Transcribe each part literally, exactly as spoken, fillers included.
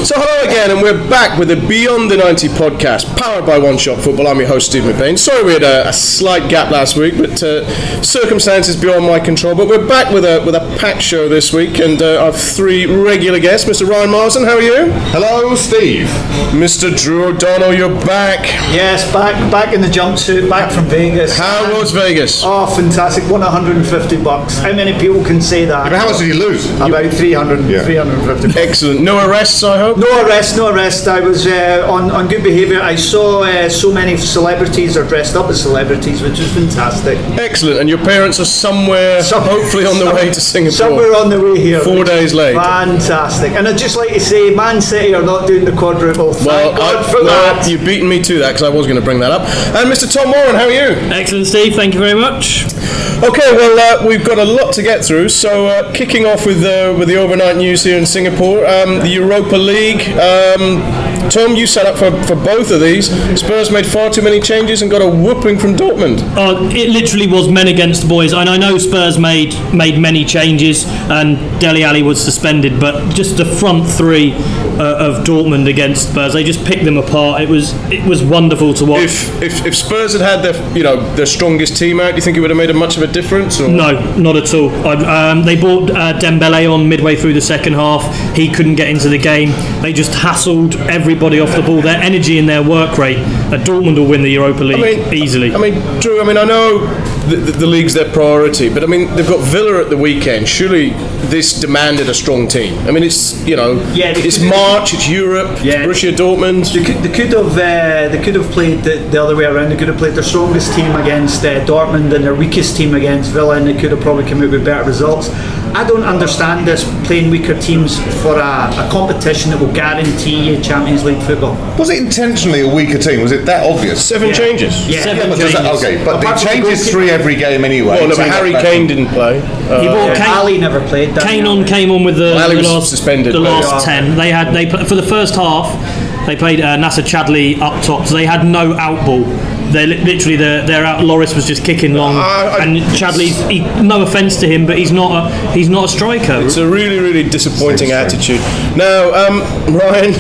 So hello again, and we're back with the Beyond the ninety podcast, powered by One Shot Football. I'm your host, Steve McBain. Sorry we had a, a slight gap last week, but uh, circumstances beyond my control. But we're back with a with a packed show this week, and uh, I have three regular guests. Mister Ryan Marsden, how are you? Hello, Steve. Mister Drew O'Donnell, you're back. Yes, back back in the jumpsuit, back from Vegas. How was Vegas? Oh, fantastic! Won one hundred fifty bucks. How many people can say that? But how much did you lose? About three hundred, Yeah. three hundred fifty bucks. Excellent. No arrests, I hope? No arrest, no arrest. I was uh, on, on good behaviour. I saw uh, so many celebrities are dressed up as celebrities, which was fantastic. Excellent. And your parents are somewhere, Some- hopefully on the some- way to Singapore. Somewhere on the way here. Four days late. Fantastic. And I'd just like to say, Man City are not doing the quadruple. Thank Well, God I, for well, that. you've beaten me to that, because I was going to bring that up. And Mister Tom Warren, how are you? Excellent, Steve. Thank you very much. Okay, well, uh, we've got a lot to get through. So, uh, kicking off with uh, with the overnight news here in Singapore, um, the Europa League. Um, Tom, you set up for, for both of these. Spurs made far too many changes and got a whooping from Dortmund. Oh, it literally was men against boys, and I know Spurs made made many changes, and Dele Alli was suspended, but just the front three uh, of Dortmund against Spurs, they just picked them apart. It was it was wonderful to watch. If, if if Spurs had had their you know their strongest team out, do you think it would have made a much of a difference? Or? No, not at all. I, um, they brought uh, Dembele on midway through the second half. He couldn't get into the game. They just hassled everybody off the ball. Their energy and their work rate. Uh, Dortmund will win the Europa League I mean, easily. I mean, Drew, I mean, I know the, the, the league's their priority, but I mean, they've got Villa at the weekend. Surely this demanded a strong team. I mean, it's, you know, Yeah, they it's could- March, it's Europe, Yeah. Borussia Dortmund. They could, they could have uh, they could have played the, the other way around. They could have played their strongest team against uh, Dortmund and their weakest team against Villa, and they could have probably come out with better results. I don't understand this playing weaker teams for a, a competition that will guarantee you Champions League football. Was it intentionally a weaker team? Was it that obvious? Seven Yeah. changes. Yeah. Seven Yeah, but does that- changes. okay, but Apart they from the changes goalkeeper. three every game anyway. Well, no, So but that's Harry back Kane on. didn't play. Uh, He brought Uh, Kane, Ali never played. did he? Kane on came on with the, Well, he the was last suspended, the but- last Yeah. ten. They had they pl- for the first half. They played uh, Nasser Chadli up top, so they had no out ball. They li- literally their their out. Loris was just kicking long, I- I- and Chadli. He, no offence to him, but he's not a he's not a striker. It's a really, really disappointing attitude. Now, um, Ryan,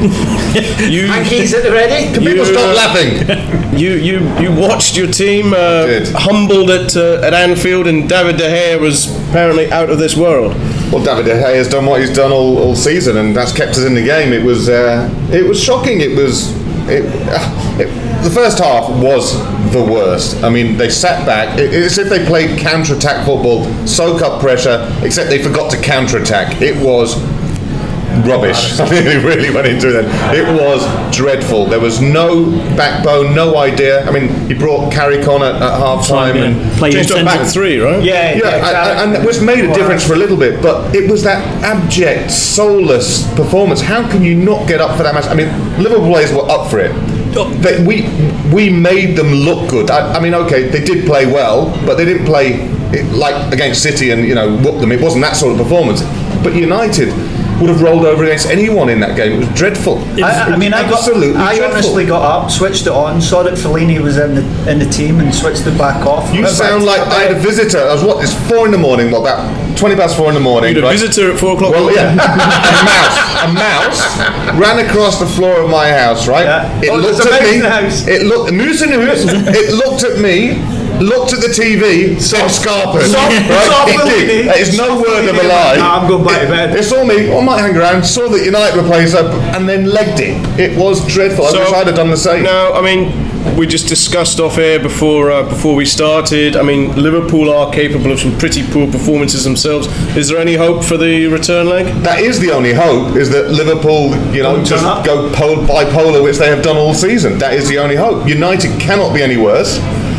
you, Hankies at the ready? Can people You, stop uh, laughing? you, you, you watched your team uh, Did. humbled at uh, at Anfield, and David De Gea was apparently out of this world. Well, David De Gea has done what he's done all, all season, and that's kept us in the game. It was uh, it was shocking. It was it, uh, it, the first half was the worst. I mean, they sat back. It, it's if they played counter-attack football, soak up pressure, except they forgot to counter-attack. It was rubbish. I mean, it really went into it. It was dreadful. There was no backbone, no idea. I mean, he brought Carrick on at, at half time Yeah. and Played Changed in on back centre. three, right? Yeah, yeah, exactly. and, and which made a difference for a little bit, but it was that abject, soulless performance. How can you not get up for that match? I mean, Liverpool players were up for it. They, we we made them look good. I, I mean, okay, they did play well, but they didn't play it like against City and you know whoop them. It wasn't that sort of performance. But United would have rolled over against anyone in that game. It was dreadful. I, I mean, I got. Absolutely I dreadful. honestly got up, switched it on, saw that Fellaini was in the in the team, and switched it back off. You Went sound back like to- I had a visitor. I was what? It's four in the morning. What about twenty past four in the morning? You had a right? visitor at four o'clock. Well, yeah, a mouse, a mouse ran across the floor of my house. Right? Yeah. It Oh, looked there's a at mouse me. in the house. It looked a moose in the house. It looked at me. Looked at the T V, said Scarpers. Saw- Right? saw It Fellaini. did. That is no Saw word of a Fellaini. lie. Nah, I'm going back to bed. It saw me. I might hang around. Saw that United were playing so, and then legged it. It was dreadful. I So- wish I'd have done the same. Now, I mean, we just discussed off air before uh, before we started. I mean, Liverpool are capable of some pretty poor performances themselves. Is there any hope for the return leg? That is the only hope, is that Liverpool, you know, Don't just turn up. go pol- bipolar, which they have done all season. That is the only hope. United cannot be any worse.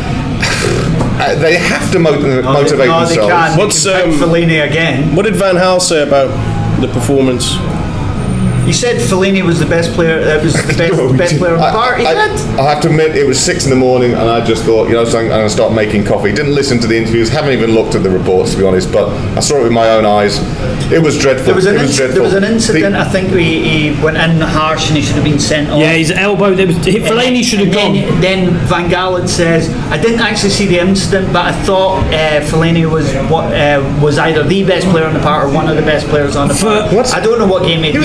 Uh, they have to mo- motivate no, they themselves. can. What's, They can pick um, Fellaini again? What did Van Gaal say about the performance? He said Fellaini was the best player. That was the best, the best player on the I, park. He I, did. I have to admit, it was six in the morning, and I just thought, you know, something, I'm going to start making coffee. Didn't listen to the interviews, haven't even looked at the reports, to be honest. But I saw it with my own eyes. It was dreadful. There was an it was inc- dreadful. there was an incident. The- I think he, he went in harsh and he should have been sent off. Yeah, his elbow. There was Fellaini should have And gone. then, then Van Gaal says, I didn't actually see the incident, but I thought uh, Fellaini was what uh, was either the best player on the park or one of the best players on the For- park. What? I don't know what game He was he ineffective.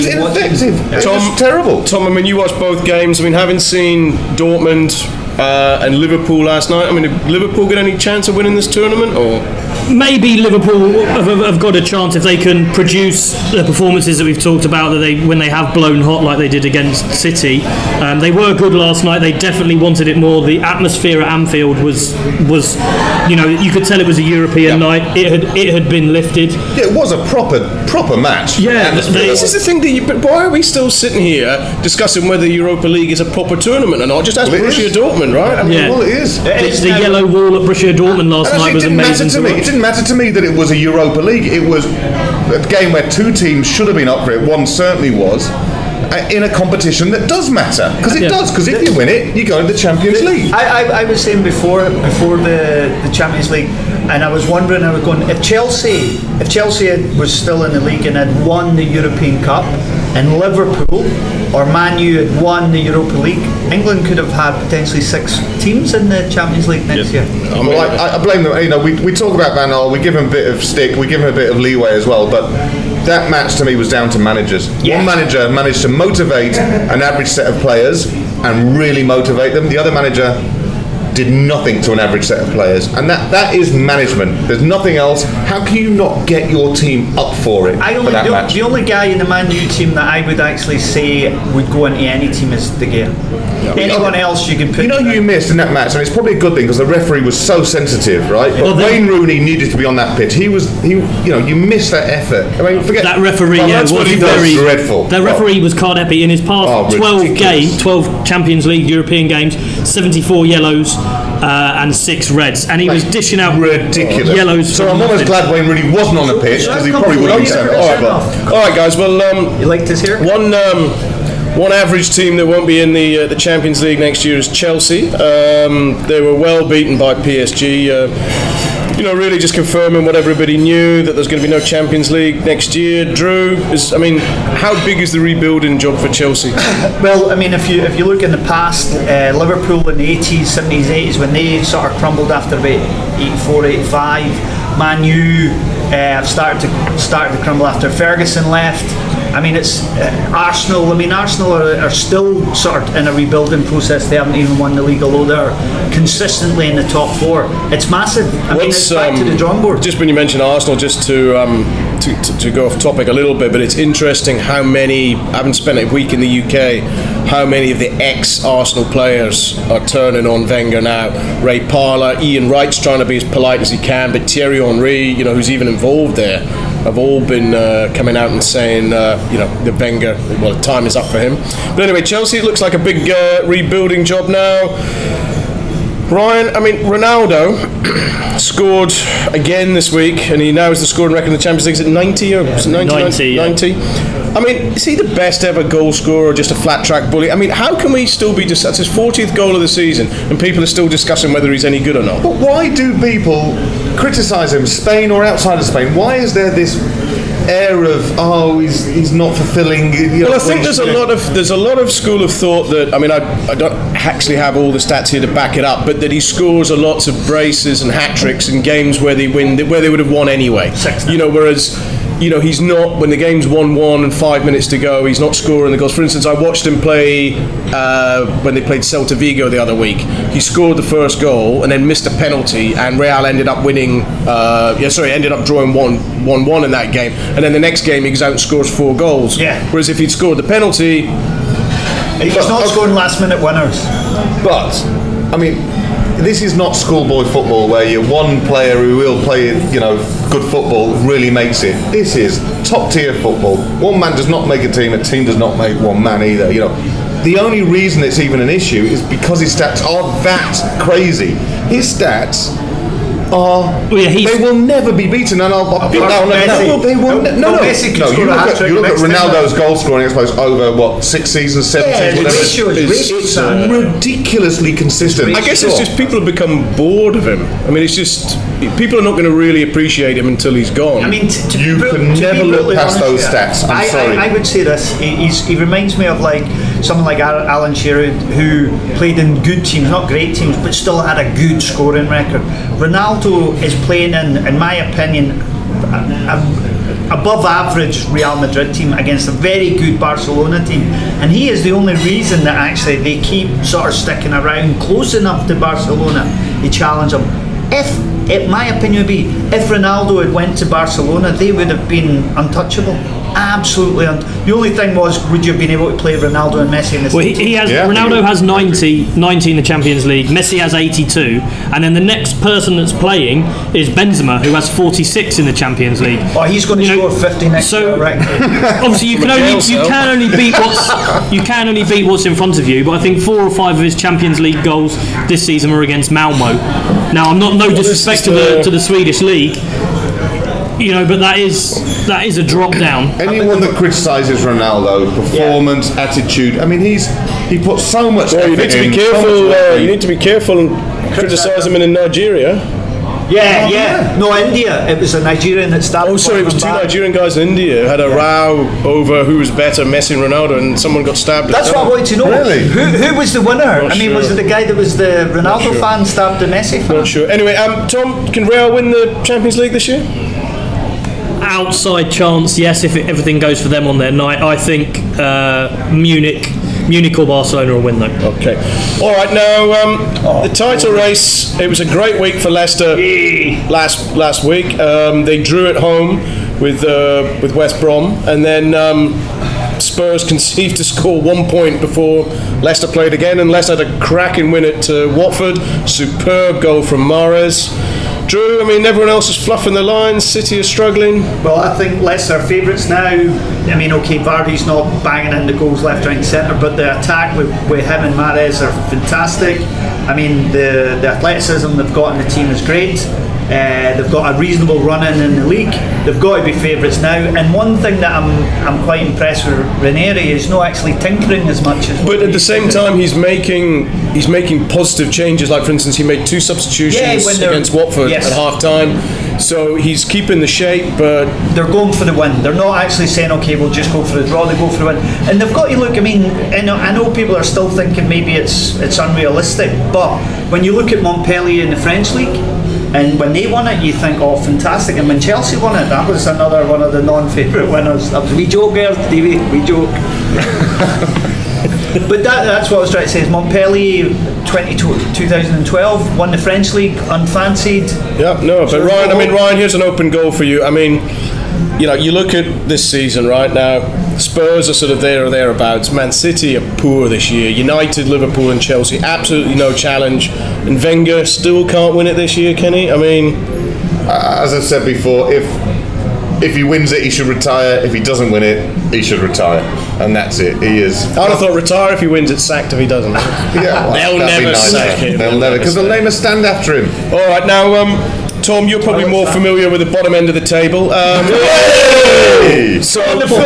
collective. It Tom, was terrible. Tom, I mean, you watched both games. I mean, having seen Dortmund uh, and Liverpool last night, I mean, did Liverpool get any chance of winning this tournament, or? Maybe Liverpool have, have got a chance if they can produce the performances that we've talked about, that they when they have blown hot like they did against City. Um, they were good last night. They definitely wanted it more. The atmosphere at Anfield was was, you know, you could tell it was a European Yeah. night. It had it had been lifted. Yeah, it was a proper proper match. Yeah, Atmosphere. they- This is the thing that you, but why are we still sitting here discussing whether Europa League is a proper tournament or not? Just ask Well, it Borussia is. Dortmund, right? I mean, Yeah. Well, it is. It The, is the now- yellow wall at Borussia Dortmund last And night actually, was it didn't amazing matter to to me. It watch. didn't matter to me that it was a Europa League. It was a game where two teams should have been up for it. One certainly was. uh, In a competition that does matter, because it Yeah. does. Because if you win it, you go to the Champions League. I, I, I was saying before before the, the Champions League, and I was wondering, I was going, if Chelsea if Chelsea had, was still in the league and had won the European Cup, and Liverpool or Man U had won the Europa League, England could have had potentially six teams in the Champions League next year. I mean, Well, I, I blame them. You know, we, we talk about Van Gaal, we give him a bit of stick, we give him a bit of leeway as well. But that match to me was down to managers. Yeah. One manager managed to motivate an average set of players and really motivate them. The other manager did nothing to an average set of players, and that, that is management. There's nothing else. How can you not get your team up for it I for only, that the, match? the only guy in the Man U team that I would actually say would go into any team is De Gea. Anyone else you can put. You know who you missed in that match, and it's probably a good thing because the referee was so sensitive, right? But Well, they- Wayne Rooney needed to be on that pitch. He was, he, you know, you missed that effort. I mean, forget That referee, Well, yeah, that's was what he does. very Dreadful. That referee was Cardepi in his past Oh, twelve ridiculous. games, twelve Champions League, European games, seventy-four yellows uh, and six reds, and he was dishing out ridiculous. yellows. So for I'm almost nothing. glad Wayne Rooney wasn't on the pitch because he probably would have been sent all right, off. all right, guys. Well, um, You like this here? one um, one average team that won't be in the uh, the Champions League next year is Chelsea. Um, they were well beaten by P S G. Uh, you know, really just confirming what everybody knew, that there's going to be no Champions League next year. Drew, is, I mean, how big is the rebuilding job for Chelsea? Well, I mean, if you if you look in the past, uh, Liverpool in the eighties, seventies, eighties, when they sort of crumbled after about eighty-four, eighty-five, Man U uh, started to started to crumble after Ferguson left. I mean, it's uh, Arsenal. I mean, Arsenal are, are still sort of in a rebuilding process. They haven't even won the league, although they're consistently in the top four. It's massive. I mean, it's back to the drawing board. Just when you mentioned Arsenal, just to, um, to, to to go off topic a little bit, but it's interesting how many. I haven't spent a week in the U K. How many of the ex-Arsenal players are turning on Wenger now? Ray Parlour, Ian Wright's trying to be as polite as he can, but Thierry Henry, you know, who's even involved there, have all been uh, coming out and saying, uh, you know, that Wenger, well, the time is up for him. But anyway, Chelsea, it looks like a big uh, rebuilding job now. Ryan, I mean, Ronaldo scored again this week, and he now has the scoring record in the Champions League. Is it ninety or is it ninety? ninety, yeah. ninety? I mean, is he the best ever goal scorer or just a flat track bully? I mean, how can we still be just, that's his fortieth goal of the season, and people are still discussing whether he's any good or not? But why do people criticise him, Spain or outside of Spain? Why is there this air of, oh, he's he's not fulfilling? You know, Well, I what think he there's a should do? lot of there's a lot of school of thought that, I mean, I, I don't actually have all the stats here to back it up, but that he scores a lots of braces and hat tricks in games where they win, where they would have won anyway. You know, whereas, you know, he's not, when the game's one one and five minutes to go, he's not scoring the goals. For instance, I watched him play uh, when they played Celta Vigo the other week. He scored the first goal and then missed a penalty, and Real ended up winning. Uh, yeah, sorry, ended up drawing one one one in that game. And then the next game, he goes out and scores four goals. Yeah. Whereas if he'd scored the penalty, He's not scoring last minute winners. But, I mean, this is not schoolboy football where you're one player who will play, you know, good football really makes it. This is top tier football. One man does not make a team, a team does not make one man either, you know. The only reason it's even an issue is because his stats are that crazy. His stats are, Well, yeah, he's- they will never be beaten, and I'll, I'll put that on the Messi. no, they will No, ne- no, no, no, Messi can no. score You a look at, hat-trick you look at next time. Ronaldo's goal scoring, I suppose, over what six seasons, seven Yeah, seasons, the whatever. ratio is It's, ratio, it's son. ridiculously consistent. I guess it's Sure. just people have become bored of him. I mean, it's just people are not going to really appreciate him until he's gone. I mean, t- to You be bru- can to be never look brutally past honest those with you, stats. I'm I, sorry. I, I would say this. He, he's, he reminds me of like someone like Al- Alan Shearer, who played in good teams, not great teams, but still had a good scoring record. Ronaldo is playing in, in my opinion, a, a above average Real Madrid team against a very good Barcelona team, and he is the only reason that actually they keep sort of sticking around close enough to Barcelona to challenge them. If, in my opinion, would be if Ronaldo had went to Barcelona, they would have been untouchable. Absolutely. Un- the only thing was, would you have been able to play Ronaldo and Messi in the Well, same he, he has Yeah. Ronaldo has ninety, ninety in the Champions League. Messi has eighty-two, and then the next person that's playing is Benzema, who has forty-six in the Champions League. Oh, he's going to You know, score fifty next so- year, right? Obviously, you can From a only jail you cell. can only beat what's you can only beat what's in front of you. But I think four or five of his Champions League goals this season were against Malmo. Now, I'm not no disrespect to the to the Swedish league, you know, but that is that is a drop down. Anyone that criticises Ronaldo, performance, attitude, I mean, he's he puts so much Well, effort you need to in, be so careful. much Uh, effort. you need to be careful and criticise him in Nigeria. Yeah, yeah. No, India. It was a Nigerian that started. Oh, sorry, it was two back. Nigerian guys in India had a row over who was better, Messi and Ronaldo, and someone got stabbed. at That's what I tunnel. wanted to know. Really? Who, who was the winner? Not I mean, was sure. it the guy that was the Ronaldo sure. fan stabbed the Messi fan? Not sure. Anyway, um, Tom, can Real win the Champions League this year? Outside chance, yes, if it, everything goes for them on their night. I think uh, Munich, Munich or Barcelona will win though. Okay. All right. Now um, the title race. It was a great week for Leicester last last week. Um, they drew at home with uh, with West Brom, and then um, Spurs conceived to score one point before Leicester played again, and Leicester had a cracking win at uh, Watford. Superb goal from Mahrez. Drew, I mean, everyone else is fluffing the lines. City is struggling. Well, I think Leicester are favourites now. I mean, okay, Vardy's not banging in the goals left, right and centre, but the attack with, with him and Mahrez are fantastic. I mean, the, the athleticism they've got in the team is great. Uh, they've got a reasonable run in in the league. They've got to be favourites now. And one thing that I'm I'm quite impressed with Ranieri is not actually tinkering as much as. But at the same time, he's making he's making positive changes. Like, for instance, he made two substitutions Yeah, when they're- against Watford yes. at half time. So he's keeping the shape, but They're going for the win. They're not actually saying, okay, we'll just go for the draw. They go for the win, and they've got to look. I mean, I know, I know people are still thinking maybe it's it's unrealistic, but when you look at Montpellier in the French league, and when they won it, you think, oh, fantastic. And when Chelsea won it, that was another one of the non-favourite winners. That was we joke there, Stevie. We joke. But that, that's what I was trying to say. Is Montpellier twenty, twenty twelve won the French league unfancied. yeah, no. But Ryan, I mean, Ryan, here's an open goal for you. I mean, you know, you look at this season right now. Spurs are sort of there or thereabouts. Man City are poor this year. United, Liverpool, and Chelsea absolutely no challenge. And Wenger still can't win it this year, can he? I mean, Uh, as I've said before, if if he wins it, he should retire. If he doesn't win it, he should retire, and that's it. He is. I'd have thought retire if he wins it, sacked if he doesn't. Yeah, well, They'll that'd be never nice. sack him. They'll never, because they'll name a stand after him. All right, now, um, Tom, you're probably more familiar with the bottom end of the table. Um, so,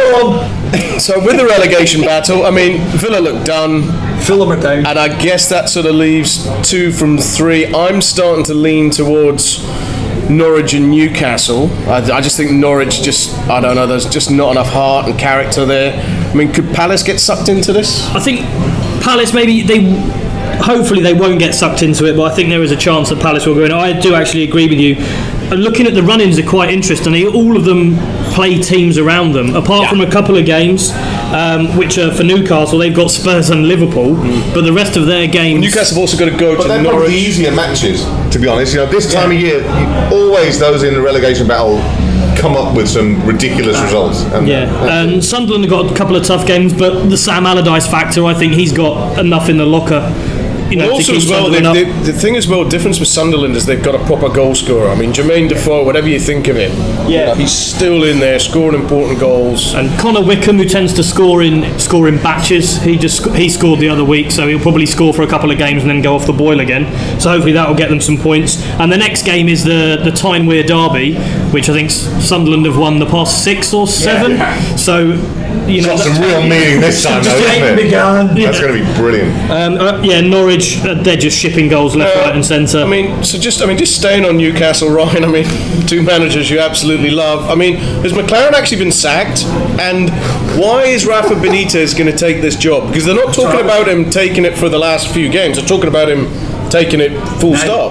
so with the relegation battle, I mean, Villa look done, Fulham are down. and I guess that sort of leaves two from three. I'm starting to lean towards Norwich and Newcastle. I, I just think Norwich just, I don't know, there's just not enough heart and character there. I mean, could Palace get sucked into this? I think Palace maybe they. Hopefully they won't get sucked into it, but I think there is a chance that Palace will go in. I do actually agree with you. Uh, Looking at the run-ins are quite interesting. They, all of them play teams around them, apart from a couple of games, um, which are for Newcastle. They've got Spurs and Liverpool, but the rest of their games. Newcastle have also got to go But to they're probably Norwich. the easier matches, to be honest. You know, this time of year, you, always those in the relegation battle come up with some ridiculous results. And Yeah, and Sunderland have got a couple of tough games, but the Sam Allardyce factor, I think he's got enough in the locker. You know, Well, to also keep as well, Sunderland they, up. they, the thing as well, difference with Sunderland is they've got a proper goal scorer. I mean, Jermaine Defoe, whatever you think of him, Yeah. you know, he's still in there scoring important goals. And Connor Wickham, who tends to score in score in batches, he just sc- he scored the other week, so he'll probably score for a couple of games and then go off the boil again. So hopefully that will get them some points. And the next game is the the Tyne-Wear derby, which I think S- Sunderland have won the past six or seven. So you know, Got some that- real meaning this time, though, Just isn't getting it? begun. That's going to be brilliant. um, uh, yeah, Norwich, uh, they're just shipping goals left, Uh, right, and centre. I mean, so just I mean, just staying on Newcastle, Ryan. I mean, two managers you absolutely love. I mean, has McLaren actually been sacked? And why is Rafa Benitez going to take this job? Because they're not talking about him taking it for the last few games. They're talking about him taking it full stop.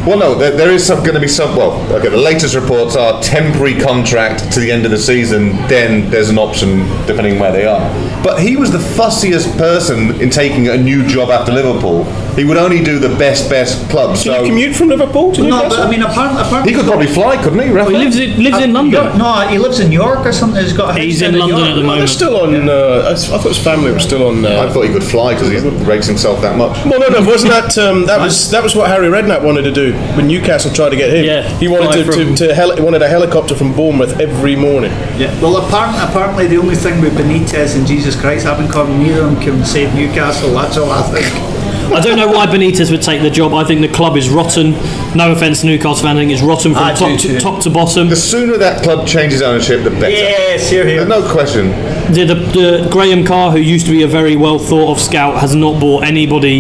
Well, no, there, there is some, going to be some. Well, okay. The latest reports are temporary contract to the end of the season. Then there's an option depending where they are. But he was the fussiest person in taking a new job after Liverpool. He would only do the best, best clubs. Can so you commute from Liverpool to No, Newcastle? but I mean, apparently, apparently he could probably fly, couldn't he? Well, he lives in, lives in London. York, no, he lives in York or something. He's got a house He's down in London York. at the Well, they're moment. still on. Uh, I s- I thought his family was still on. Uh, I thought he could fly because he rates himself that much. well, no, no, wasn't that um, that was that was what Harry Redknapp wanted to do when Newcastle tried to get him. Yeah, he wanted fly to, to, from- to heli- wanted a helicopter from Bournemouth every morning. Yeah. Well, apparently, apparently, the only thing with Benitez and Jesus Christ have in common, neither of them can save Newcastle. That's all I think. I don't know why Benitez would take the job. I think the club is rotten. No offence to Newcastle fan, I think it's rotten from I do top too. to, top to bottom. The sooner that club changes ownership, the better. Yes, here, here. There's no question. The, the, the Graham Carr, who used to be a very well thought of scout, has not bought anybody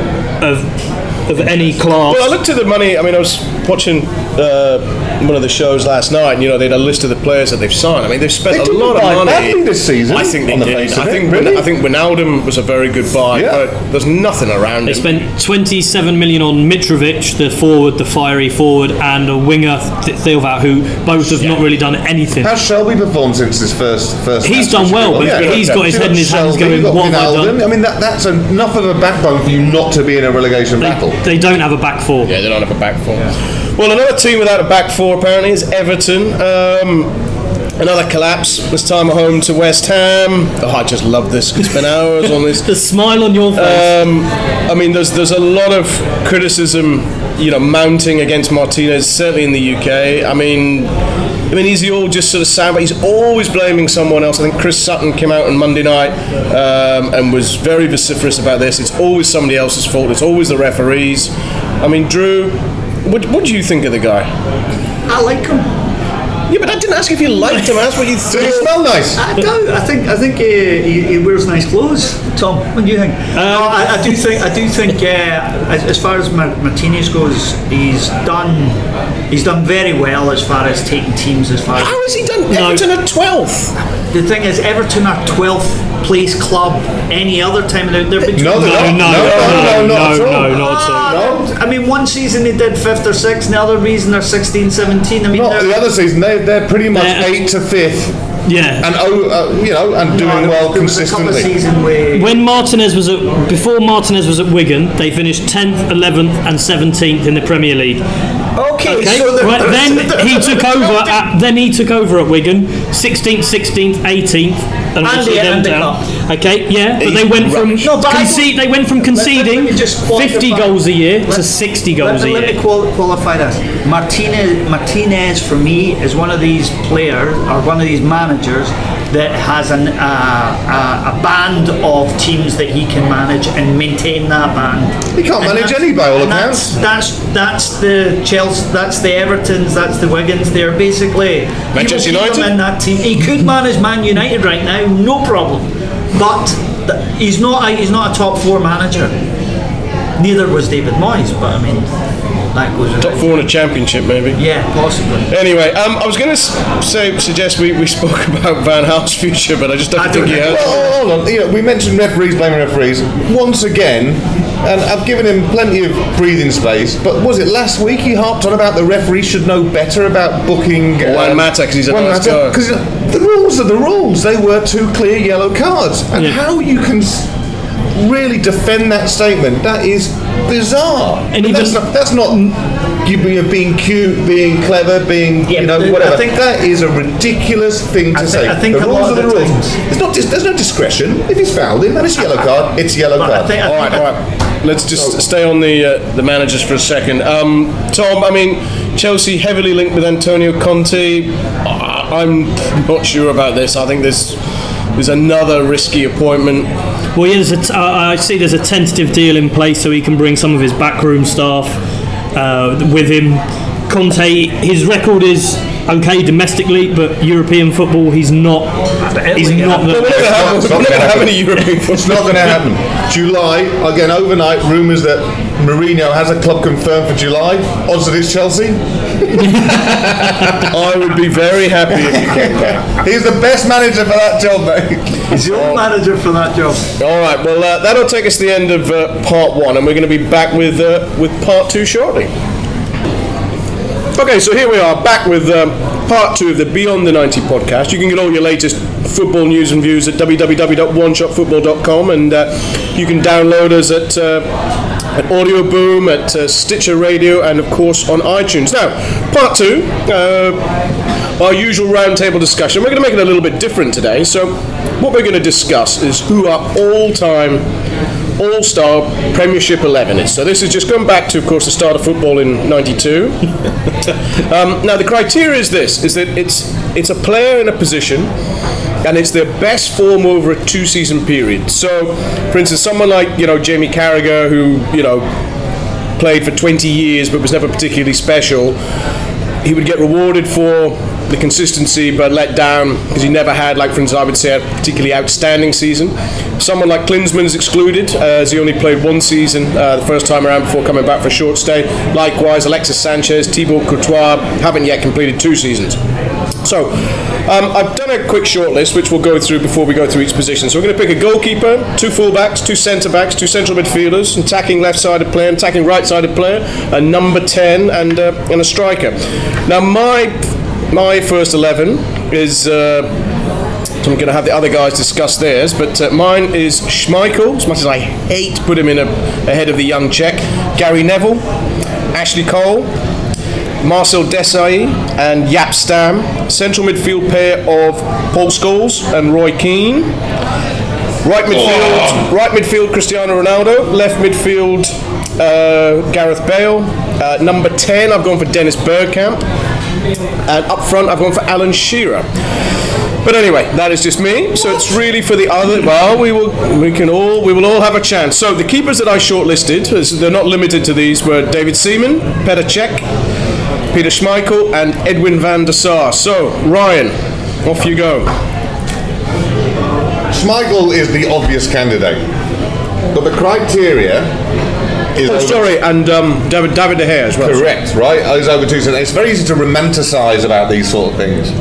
of of any class. Well, I looked at the money. I mean, I was watching uh, one of the shows last night, and you know they had a list of the players that they've signed. I mean, they've spent They a didn't lot of buy money badly this season, I think they on the did. face of I it, think really. I think Wijnaldum was a very good buy, Yeah. but there's nothing around They him. spent twenty-seven million on Mitrovic, the forward, the fiery forward, and a winger, Th- Theovat, who both have not really done anything. How's Shelby performed since his first first? He's match? done well, but Yeah, he's okay. got his You've head in his hands Shelby, going, you've got what have I Wijnaldum. done? I mean, that, that's enough of a backbone for you not to be in a relegation They, battle. they don't have a back four. Yeah, they don't have a back four. Well, another team without a back four apparently is Everton. Um, another collapse. This time at home to West Ham. Oh, I just love this. It's been hours on this. The smile on your face. Um, I mean, there's there's a lot of criticism, you know, mounting against Martinez, certainly in the U K. I mean, I mean, is he all just sort of sound? But he's always blaming someone else. I think Chris Sutton came out on Monday night um, and was very vociferous about this. It's always somebody else's fault. It's always the referees. I mean, Drew, what what do you think of the guy? I like him. Yeah, but I didn't ask if you liked him. I asked what you Does he thought. smell nice? I do. I think. I think he, he, he wears nice clothes. Tom, what do you think? no, I, I do think. I do think. Uh, as, as far as Mar- Martinez goes, he's done. He's done very well as far as taking teams as far. as... How has he done? No. Everton at twelfth. The thing is, Everton are twelfth place club. Any other time they're, they're between. No, they're no, not. no, no, no, no, not no, at all. no, not at all. Ah, I mean, one season they did fifth or sixth, and the other reason they're sixteen, seventeen. I mean, Not they're- the other season. They they're pretty much They're- eight to fifth, Yeah. and oh, uh, you know, and doing No, well there was a couple of consistently. seasons where When Martinez was at before Martinez was at Wigan, they finished tenth, eleventh, and seventeenth in the Premier League. okay, Okay, so the, right, then he took over. At, then he took over at Wigan, sixteenth, sixteenth, eighteenth, and obviously the- them and the down. cup. Okay, yeah, but He's they went from rubbish. No, but I conce- don't- they went from conceding let me just fifty qualify. goals a year to Let- sixty Let, goals a me- let year. me qual- qualify this. Martinez, Martinez for me is one of these players or one of these managers that has an, uh, uh, a band of teams that he can manage and maintain that band. He can't And manage that's- any by all and accounts. That's, that's that's the Chelsea, that's the Evertons, that's the Wigans. They're basically Manchester he will keep United? them in that team. He could manage Man United right now, no problem. But th- he's not a, he's not a top four manager. Neither was David Moyes, but I mean that goes Top without. four in a championship, maybe. Yeah, possibly. Anyway, um, I was going to say suggest we, we spoke about Van Gaal's future, but I just don't I think don't he know. has. Well, hold on. You know, we mentioned referees blaming referees once again, and I've given him plenty of breathing space. But was it last week he harped on about the referee should know better about booking Juan Mata, 'cause he's a nice guy. Because the rules are the rules. They were two clear yellow cards, and Yeah. how you can s- really defend that statement, that is bizarre. And But even- that's not, that's not you being, being cute, being clever, being Yeah, you know but I whatever. think- that is a ridiculous thing to I thi- say. I think the a rules lot are of the the rules. times- There's not dis- there's no discretion. If he's fouled in, that is yellow card. It's yellow But I card. think, I All right, think all right. Let's just stay on the uh, the managers for a second. Um, Tom, I mean, Chelsea heavily linked with Antonio Conte. I- I'm not sure about this. I think there's there's another risky appointment. Well, yeah, there's a t- uh, I see there's a tentative deal in place so he can bring some of his backroom staff uh, with him. Conte, his record is okay domestically, but European football, he's not. He's not We're the. never gonna have, It's we're not never gonna gonna have happen. any European It's football. not going to happen. July, again, overnight, rumours that Mourinho has a club confirmed for July. Odds that it's Chelsea. I would be very happy if he came back. He's the best manager for that job, mate. he's the old manager for that job. All right, well, uh, that'll take us to the end of uh, part one, and we're going to be back with uh, with part two shortly. Okay, so here we are, back with um, part two of the Beyond the ninety podcast. You can get all your latest football news and views at w w w dot one shot football dot com, and uh, you can download us at, uh, at Audio Boom, at uh, Stitcher Radio, and of course on iTunes. Now, part two, uh, our usual roundtable discussion. We're going to make it a little bit different today. So what we're going to discuss is who are all-time All-Star Premiership eleven. So this is just going back to, of course, the start of football in ninety-two. um, now the criteria is this: is that it's it's a player in a position, and it's their best form over a two-season period. So, for instance, someone like you know Jamie Carragher, who you know played for twenty years but was never particularly special, he would get rewarded for the consistency but let down because he never had, like for instance, I would say, a particularly outstanding season. Someone like Klinsmann is excluded uh, as he only played one season uh, the first time around before coming back for a short stay. Likewise, Alexis Sanchez, Thibaut Courtois haven't yet completed two seasons. So, um, I've done a quick shortlist which we'll go through before we go through each position. So we're going to pick a goalkeeper, two fullbacks, two centre-backs, two central midfielders, an attacking left-sided player, an attacking right-sided player, a number ten, and, uh, and a striker. Now, my my first eleven is... Uh, So I'm going to have the other guys discuss theirs, but uh, mine is Schmeichel, as much as I hate to put him in a, ahead of the young Czech, Gary Neville, Ashley Cole, Marcel Desailly and Jaap Stam, central midfield pair of Paul Scholes and Roy Keane, right midfield, oh. right midfield Cristiano Ronaldo, left midfield uh, Gareth Bale, uh, number ten I've gone for Dennis Bergkamp, and up front I've gone for Alan Shearer. But anyway, that is just me. So it's really for the other. Well, we will. We can all. We will all have a chance. So the keepers that I shortlisted, they're not limited to these, were David Seaman, Petr Cech, Peter Schmeichel, and Edwin van der Sar. So Ryan, off you go. Schmeichel is the obvious candidate, but the criteria is. Oh, sorry, and um, David David De Gea as well. Correct, right? It's over two. It's very easy to romanticise about these sort of things.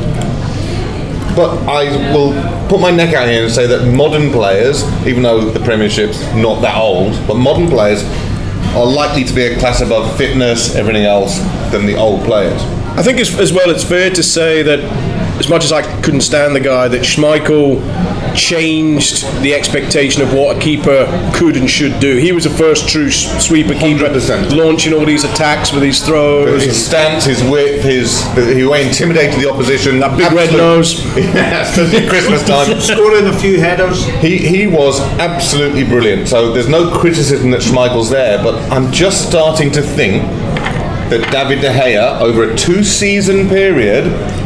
But I will put my neck out here and say that modern players, even though the Premiership's not that old, but modern players are likely to be a class above fitness, everything else, than the old players. I think it's, as well it's fair to say that, as much as I couldn't stand the guy, that Schmeichel changed the expectation of what a keeper could and should do. He was the first true sweeper keeper, one hundred percent. Launching all these attacks with his throws. His stance, his width, his the way he intimidated the opposition. That big Absolute, red nose. Yeah, especially at Christmas time. Scoring a few headers. He he was absolutely brilliant. So there's no criticism that Schmeichel's there, but I'm just starting to think that David De Gea, over a two-season period,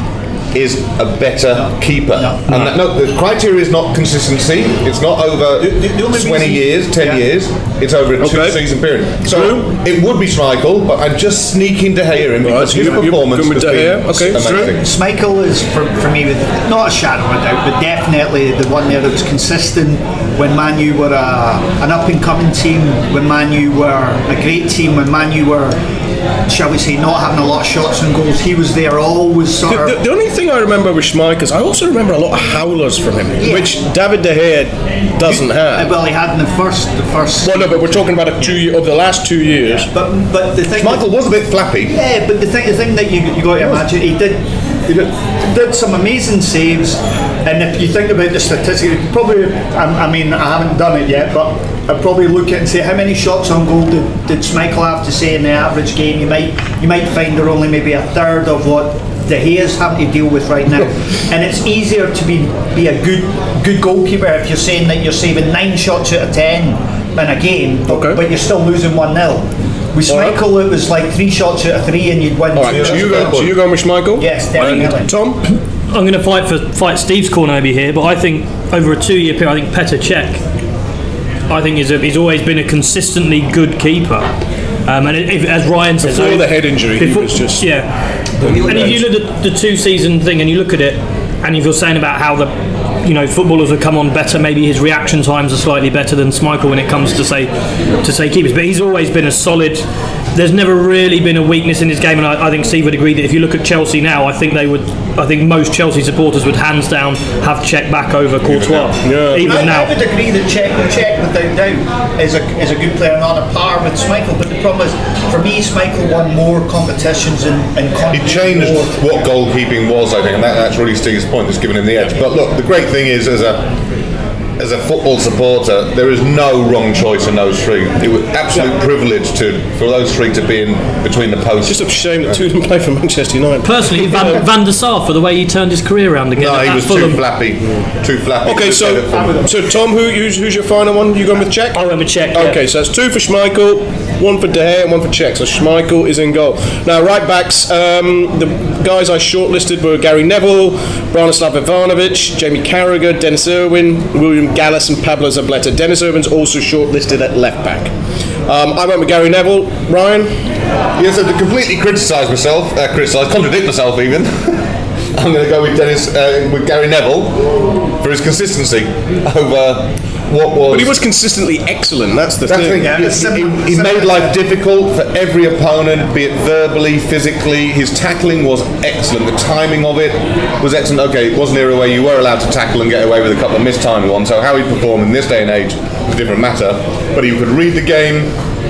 is a better no. keeper. No. And that, no, the criteria is not consistency. It's not over the, the, the twenty reason, years, ten yeah. years. It's over a okay. two-season period. So True. It would be Schmeichel, but I'm just sneaking De Gea in because right. his you, performance has been okay. amazing. Schmeichel is, for, for me, with not a shadow of a doubt, but definitely the one there that was consistent when Man U were a, an up-and-coming team, when Man U were a great team, when Man U were, shall we say, not having a lot of shots and goals. He was there always sort the, of... The, the only thing I remember with Schmeichel is I also remember a lot of howlers from him, yeah. which David De Gea doesn't have. Well, he had in the first... The first well, no, but we're talking about a two year, of the last two years. Yeah. But but the thing... Schmeichel was a bit flappy. Yeah, but the thing, the thing that you you got to imagine, he did... He did, did some amazing saves, and if you think about the statistics, probably, I, I mean, I haven't done it yet, but I'd probably look at it and say how many shots on goal did, did Schmeichel have to say in the average game. You might you might find they're only maybe a third of what De Gea's having to deal with right now, and it's easier to be be a good good goalkeeper if you're saying that you're saving nine shots out of ten in a game, but, okay. but you're still losing one nil. With Schmeichel, right. it was like three shots out of three, and you'd win. All right, so you go. So you going with Schmeichel? Yes, definitely. And Tom, I'm going to fight for fight Steve's corner maybe here, but I think over a two-year period, I think Petr Cech, I think is a, he's always been a consistently good keeper. Um, and if, as Ryan says, before the head injury, before, he was just yeah. And if you look at the two-season thing, and you look at it, and if you're saying about how the you know footballers have come on better, maybe his reaction times are slightly better than Schmeichel when it comes to say to say keepers, but he's always been a solid there's never really been a weakness in his game, and I, I think Steve would agree that if you look at Chelsea now, I think they would. I think most Chelsea supporters would hands down have Cech back over Courtois. Yeah. Even I, now, I would agree that Cech, Cech without doubt, is a is a good player and on a par with Schmeichel. But the problem is, for me, Schmeichel won more competitions and, and He changed more. what goalkeeping was, I think, and that, that's really Steve's point that's given him the edge. But look, the great thing is, as a as a football supporter, there is no wrong choice in those three. It was absolute privilege to for those three to be in between the posts. Just a shame that two didn't play for Manchester United. personally, Van, Van der Sar, for the way he turned his career around again. no, at he was Fulham. too flappy. Too flappy. Okay, so so Tom, who who's, who's your final one? You going with Cech? I went with Cech. Yeah. Okay, so that's two for Schmeichel, one for De Gea, and one for Cech. So Schmeichel is in goal. Now, right backs, um, the guys I shortlisted were Gary Neville, Branislav Ivanovic, Jamie Carragher, Dennis Irwin, William Gallas, and Pablo Zabaleta. Dennis Irwin's also shortlisted at left back. Um, I went with Gary Neville. Ryan? Yes, so to completely criticise myself, uh, criticise, contradict myself even. I'm going to go with Dennis, uh, with Gary Neville for his consistency over what was. But he was consistently excellent. That's the That's the thing. thing. Yeah, He- it's he, similar- he similar made to- life difficult for every opponent, be it verbally, physically. His tackling was excellent. The timing of it was excellent. Okay, it was an era where you were allowed to tackle and get away with a couple of mistimed ones. So how he performed in this day and age is a different matter. But he could read the game,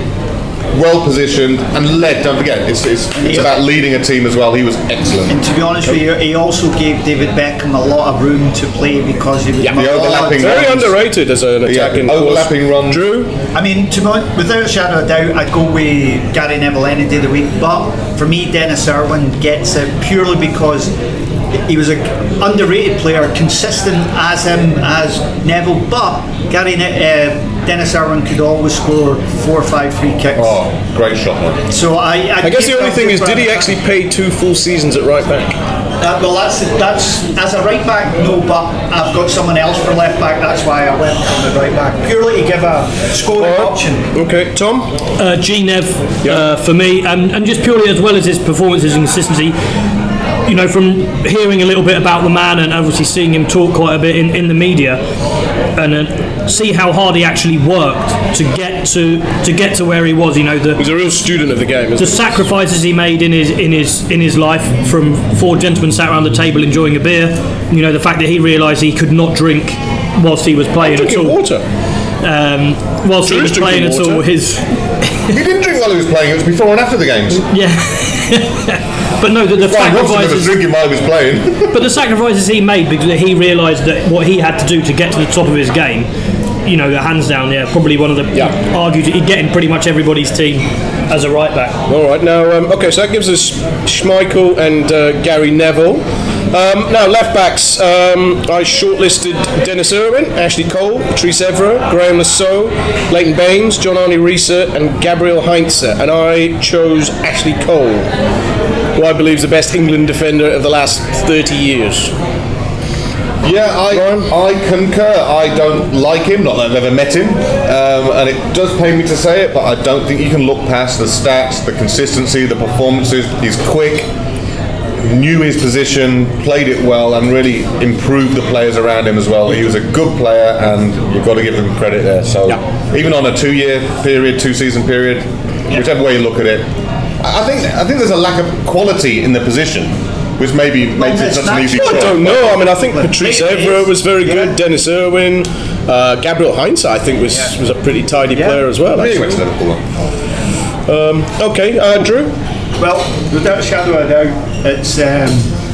well positioned, and led. Don't forget, it's, it's, it's about leading a team as well. He was excellent. And to be honest with you, he also gave David Beckham a lot of room to play because he was Yeah, the overlapping Very runs. underrated as an Yeah, attacking overlapping force. runs. Drew? I mean, to be honest, without a shadow of doubt, I'd go with Gary Neville any day of the week. But for me, Dennis Irwin gets it purely because he was an underrated player, consistent as him as Neville. But Gary Ne- uh, Dennis Irwin could always score four or five free kicks. Oh, great shot, man. So I, I'd I guess give the only that thing to is, did he Brad. actually play two full seasons at right back? Uh, well, that's that's as a right back, no. But I've got someone else for left back. That's why I went from the right back, purely to give a scoring option. Okay, Tom? Uh, G Nev Yeah. uh, for me, and, and just purely as well as his performances and consistency. You know, from hearing a little bit about the man and obviously seeing him talk quite a bit in, in the media, and uh, see how hard he actually worked to get to to get to where he was. You know, the He's a real student of the game, isn't the he? sacrifices he made in his in his in his life, from four gentlemen sat around the table enjoying a beer. You know, the fact that he realised he could not drink whilst he was playing at Drinking all. water. Um, whilst he Drew's was playing at drinking all, water. his He didn't drink while he was playing. It was before and after the games. yeah. But no, the, the Brian Robson was sacrifices. drinking while he was playing. But the sacrifices he made, because he realised that what he had to do to get to the top of his game, you know, hands down, yeah, probably one of the Yeah. argued he'd get in pretty much everybody's team as a right back. All right, now, um, okay, so that gives us Schmeichel and uh, Gary Neville. Um, now, left backs, um, I shortlisted Dennis Irwin, Ashley Cole, Patrice Evra, Graham Lasso, Leighton Baines, John Arne Riise, and Gabriel Heinze, and I chose Ashley Cole, who I believe is the best England defender of the last thirty years. Yeah, I I concur. I don't like him, not that I've ever met him, um, and it does pain me to say it, but I don't think you can look past the stats, the consistency, the performances. He's quick, knew his position, played it well, and really improved the players around him as well. He was a good player, and you've got to give him credit there. So Yeah. even on a two-year period, two-season period, whichever way you look at it, I I think I think there's a lack of quality in the position, which maybe makes it it's such an easy natural. I choice. don't know. I mean, I think Patrice It is. Evra was very good. Yeah. Dennis Irwin, uh, Gabriel Heinze, I think was Yeah. was a pretty tidy Yeah. player as well. Maybe he went actually. to Liverpool. Okay, uh, Drew. Well, without a shadow of a doubt, it's um,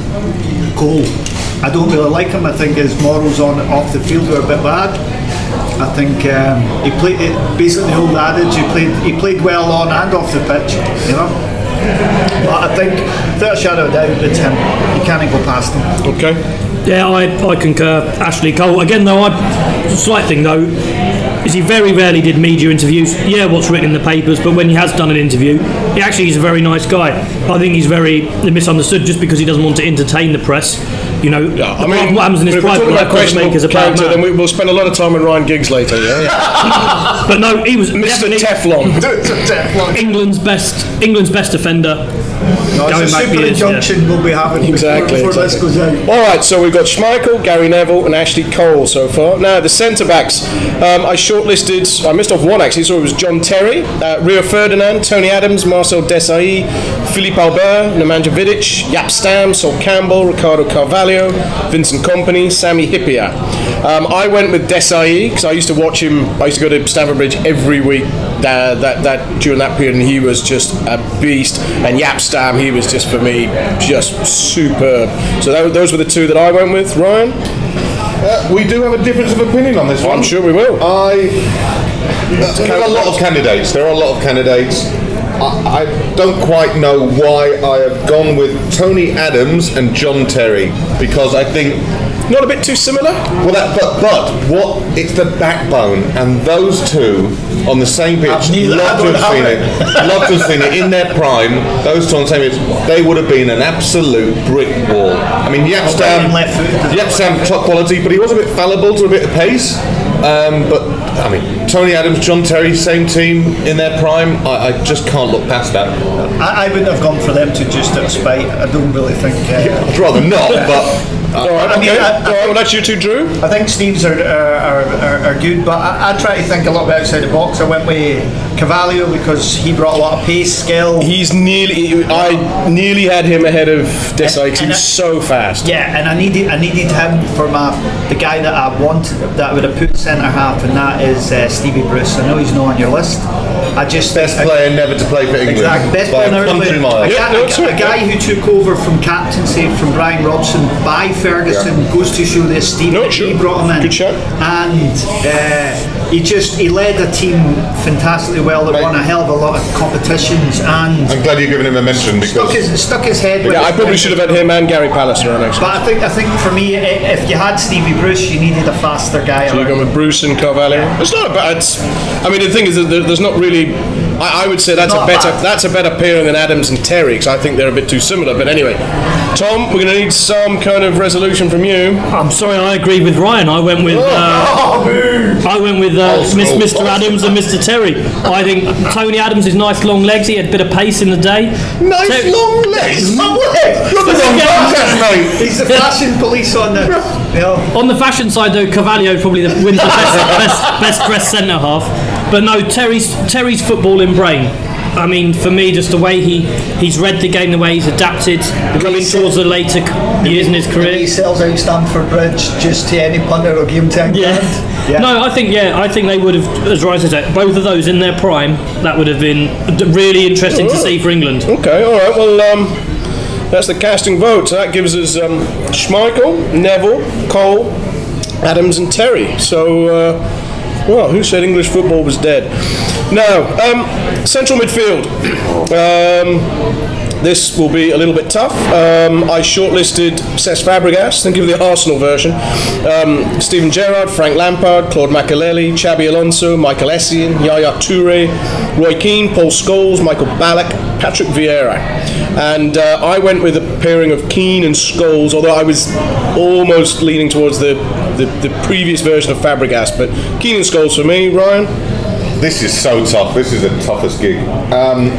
Cole. I don't really like him. I think his morals on off the field were a bit bad. I think um, he played it, basically the old adage. He played he played well on and off the pitch, you know. But I think without a shadow of doubt, it's him. You can't go past him. Okay. Yeah, I, I concur. Ashley Cole. Again, though, I slight thing though is he very rarely did media interviews. Yeah, what's written in the papers, but when he has done an interview, he actually is a very nice guy. I think he's very misunderstood just because he doesn't want to entertain the press. you know, Yeah, I the- mean, what happens in his if we're private talking life about doesn't make us a bad character, man. then we, we'll spend a lot of time with Ryan Giggs later. Yeah, yeah. But no, he was Mister definitely Teflon. England's best England's best defender. No, Going it's a back super years, injunction we'll be having Exactly. before, before exactly. this goes out. All right, so we've got Schmeichel, Gary Neville, and Ashley Cole so far. Now the centre backs, um, I shortlisted. I missed off one actually. So it was John Terry, uh, Rio Ferdinand, Tony Adams, Marcel Desailly, Philippe Albert, Nemanja Vidic, Jaap Stam, Sol Campbell, Ricardo Carvalho, Vincent Kompany, Sami Hyypiä. Um, I went with Desailly because I used to watch him. I used to go to Stamford Bridge every week. Uh, that that during that period, and he was just a beast. And Jaap Stam, he was just for me just superb. So that, those were the two that I went with. Ryan, Uh, we do have a difference of opinion on this one. I'm sure we will. I. There are a lot of candidates. There are a lot of candidates. I, I don't quite know why I have gone with Tony Adams and John Terry because I think. Not a bit too similar. Well, that, but but what? It's the backbone, and those two on the same pitch. I've neither- Love I to don't have seen have it. Love to have seen it in their prime. Those two on the same pitch, they would have been an absolute brick wall. I mean, Jaap Stam, Right and left-footed. Jaap Stam, top quality, but he was a bit fallible to a bit of pace. Um, but I mean, Tony Adams, John Terry, same team in their prime. I, I just can't look past that. I, I wouldn't have gone for them to just out of spite. I don't really think. Uh, I'd rather not, but. All right, I mean, okay. I- I All right, well, that's you two, Drew. I think Steve's are, are, are, are good, but I, I try to think a little bit outside the box. I went with Carvalho because he brought a lot of pace, skill. He's nearly. I nearly had him ahead of Desailly. 'Cause he And- was so fast. Yeah, and I needed I needed him for my the guy that I wanted that I would have put centre half, and that is uh, Stevie Bruce. I know he's not on your list. I just Best I, player never to play for England. Exactly, best by player a never country played. mile. A, Yeah, guy, no, a, it's a right. guy who took over from captaincy from Brian Robson by Ferguson Yeah. goes to show the esteem No, that sure. he brought him in. Good shout. And uh, he just he led a team fantastically well. That Right. won a hell of a lot of competitions and I'm glad you're giving him a mention stuck because his stuck his head. with Yeah, I his probably point. should have had him and Gary Pallister on actually. But I think I think for me, i- if you had Stevie Bruce, you needed a faster guy. So you're around. going with Bruce and Carvalho. It's not a bad. It's, I mean, the thing is, that there- there's not really. I, I would say that's a Not better. bad. That's a better pairing than Adams and Terry because I think they're a bit too similar. But anyway, Tom, we're going to need some kind of resolution from you. I'm sorry, I agree with Ryan. I went with uh, I went with uh, Old Miss- school. Mister Adams and Mister Terry. I think Tony Adams is nice long legs. He had a bit of pace in the day. nice Ter- long legs. My leg! You're the wrong podcast, mate. He's the fashion police on the. You know, On the fashion side, though, Carvalho probably the, wins the best, best, best dressed centre half. But no, Terry's Terry's footballing brain. I mean, for me, just the way he he's read the game, the way he's adapted, coming towards the later c- years in his he career. sells out Stamford Bridge just to any punter or give him ten Yeah. grand. Yeah. No, I think yeah, I think they would have, as Ryan said, both of those in their prime. That would have been d- really interesting to see for England. Okay, all right. Well, um, that's the casting vote. So that gives us um, Schmeichel, Neville, Cole, Adams, and Terry. So, uh, well, who said English football was dead? Now, um, central midfield. Um, this will be a little bit tough. Um, I shortlisted Cesc Fabregas, think of the Arsenal version. Um, Steven Gerrard, Frank Lampard, Claude Makelele, Xabi Alonso, Michael Essien, Yaya Toure, Roy Keane, Paul Scholes, Michael Ballack, Patrick Vieira. And uh, I went with a pairing of Keane and Scholes, although I was almost leaning towards the, the, the previous version of Fabregas. But Keane and Scholes for me. Ryan? This is so tough. This is the toughest gig. Um,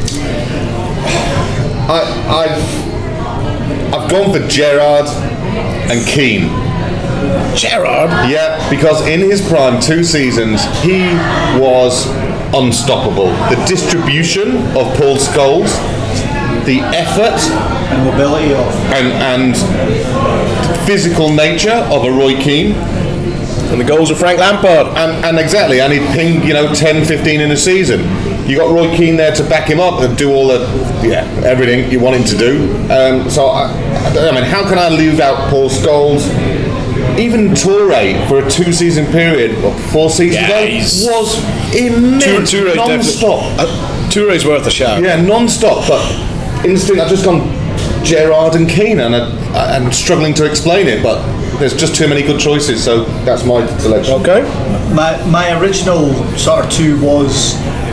I, I've I've gone for Gerrard and Keane. Gerrard? Yeah, because in his prime, two seasons, he was unstoppable. The distribution of Paul Scholes, the effort And mobility of. and and physical nature of a Roy Keane. And the goals of Frank Lampard. And, and exactly, and he'd ping, you know, ten, fifteen in a season. You got Roy Keane there to back him up and do all the, yeah, everything you want him to do. Um, so, I, I, don't know, I mean, how can I leave out Paul Scholes? Even Toure, for a two-season period, what, four seasons Yeah, ago, he's- was immense, Toure's non-stop. definitely- Uh, Toure's worth a shout. Yeah, non-stop, but instinct, I've just gone Gerrard and Keane, and I, I'm struggling to explain it, but there's just too many good choices, so that's my selection. Okay. My my original sort of two was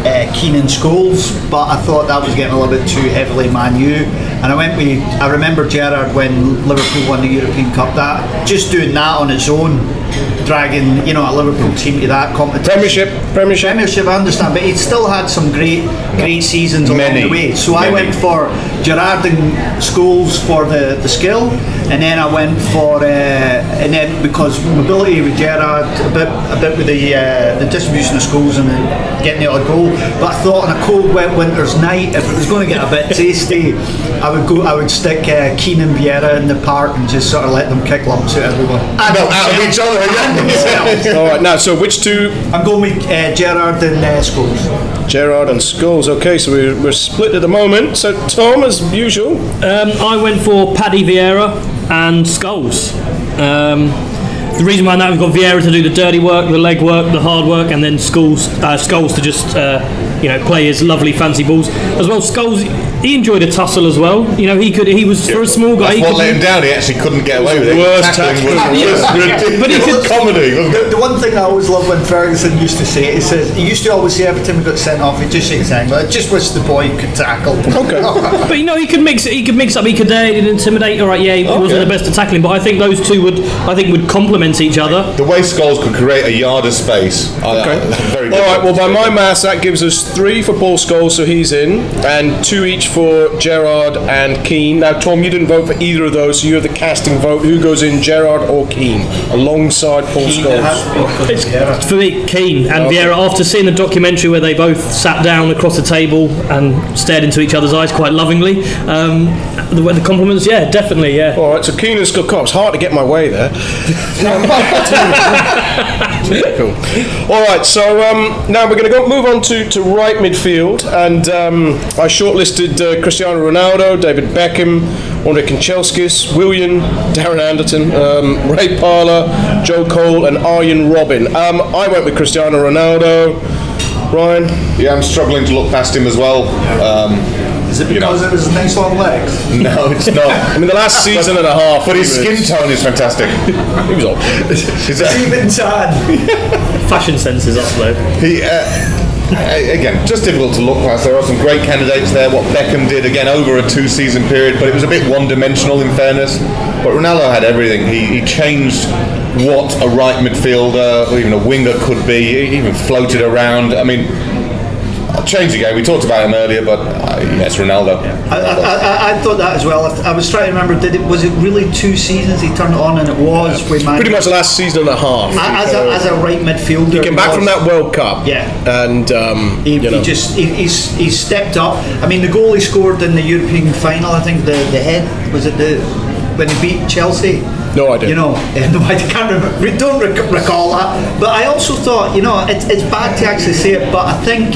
uh, Keane and Scholes, but I thought that was getting a little bit too heavily Man U. And I went with, I remember Gerrard when Liverpool won the European Cup, that just doing that on its own, dragging, you know, a Liverpool team to that competition. Premiership, Premiership. Premiership, I understand, but he still had some great, great seasons Many. along the way. So Many. I went for Gerrard and Scholes for the, the skill, and then I went for, uh, and then because mobility with Gerrard, a bit, a bit with the uh, the distribution of Scholes and the, getting the odd goal. But I thought on a cold, wet winter's night, if it was going to get a bit tasty, I would go, I would stick uh, Keane and Vieira in the park and just sort of let them kick lumps at everyone. And out of each other again. All right, now, so which two? I'm going with uh, Gerrard and uh, Scholes. Gerrard and Scholes. Okay, so we're, we're split at the moment. So, Tom, as usual. Um, I went for Paddy Vieira and Scholes. Um, the reason why now we've got Vieira to do the dirty work, the leg work, the hard work, and then Scholes, uh, Scholes to just uh, you know play his lovely fancy balls as well. Scholes, he enjoyed a tussle as well. You know, he could. He was for a small guy. That's he what could, let him down. He actually couldn't get away with it. Worst Tackling was tackling. was Yeah. ridiculous. But he could- comedy, wasn't The, it? the one thing I always loved when Ferguson used to say it, he says he used to always say every time he got sent off, he'd just shake his hand. But I just wish the boy could tackle. Okay. But you know, he could mix. He could mix up. He could uh, he could intimidate. All right, yeah, he wasn't the best at tackling, but I think those two would. I think would complement each other. The way Scholes could create a yard of space. I- Okay. I- very All right. Well, by difficult. my maths, that gives us three for Paul Scholes, so he's in, and two each for Gerrard and Keane. Now, Tom, you didn't vote for either of those, so you're the casting vote. Who goes in, Gerrard or Keane, alongside Paul Scholes? It's for me, Keane and Vieira. After seeing the documentary where they both sat down across the table and stared into each other's eyes quite lovingly, um, the, the compliments, yeah, definitely, yeah. All right. So Keane and Scholes. God, it's hard to get my way there. Cool. All right, so um, now we're going to go move on to, to right midfield, and um, I shortlisted uh, Cristiano Ronaldo, David Beckham, Andre Kanchelskis, Willian, Darren Anderton, um, Ray Parlour, Joe Cole, and Arjen Robben. Um, I went with Cristiano Ronaldo. Ryan? Yeah, I'm struggling to look past him as well. Um, Is it You know. because of his nice long legs? no, it's not. I mean, the last season and a half. But his he skin was- tone is fantastic. He was old. Is that- Even tan. Fashion sense is up though. He, uh, a- again, just difficult to look past. There are some great candidates there. What Beckham did, again, over a two-season period, but it was a bit one-dimensional in fairness. But Ronaldo had everything. He, he changed what a right midfielder or even a winger could be. He even floated around. I mean, I'll change the game. We talked about him earlier, but uh, yes, Ronaldo. I, I, I, I thought that as well. I was trying to remember, did it was it really two seasons he turned it on, and it was with Man Pretty much the last season and a half. as a, as a right midfielder. He came back was- from that World Cup. Yeah. And, um, He, you know. he just he, he's he's stepped up. I mean, the goal he scored in the European final, I think the the head was it the when he beat Chelsea. No idea. You know, no, I can't remember. We don't rec- recall that. But I also thought, you know, it's it's bad to actually say it, but I think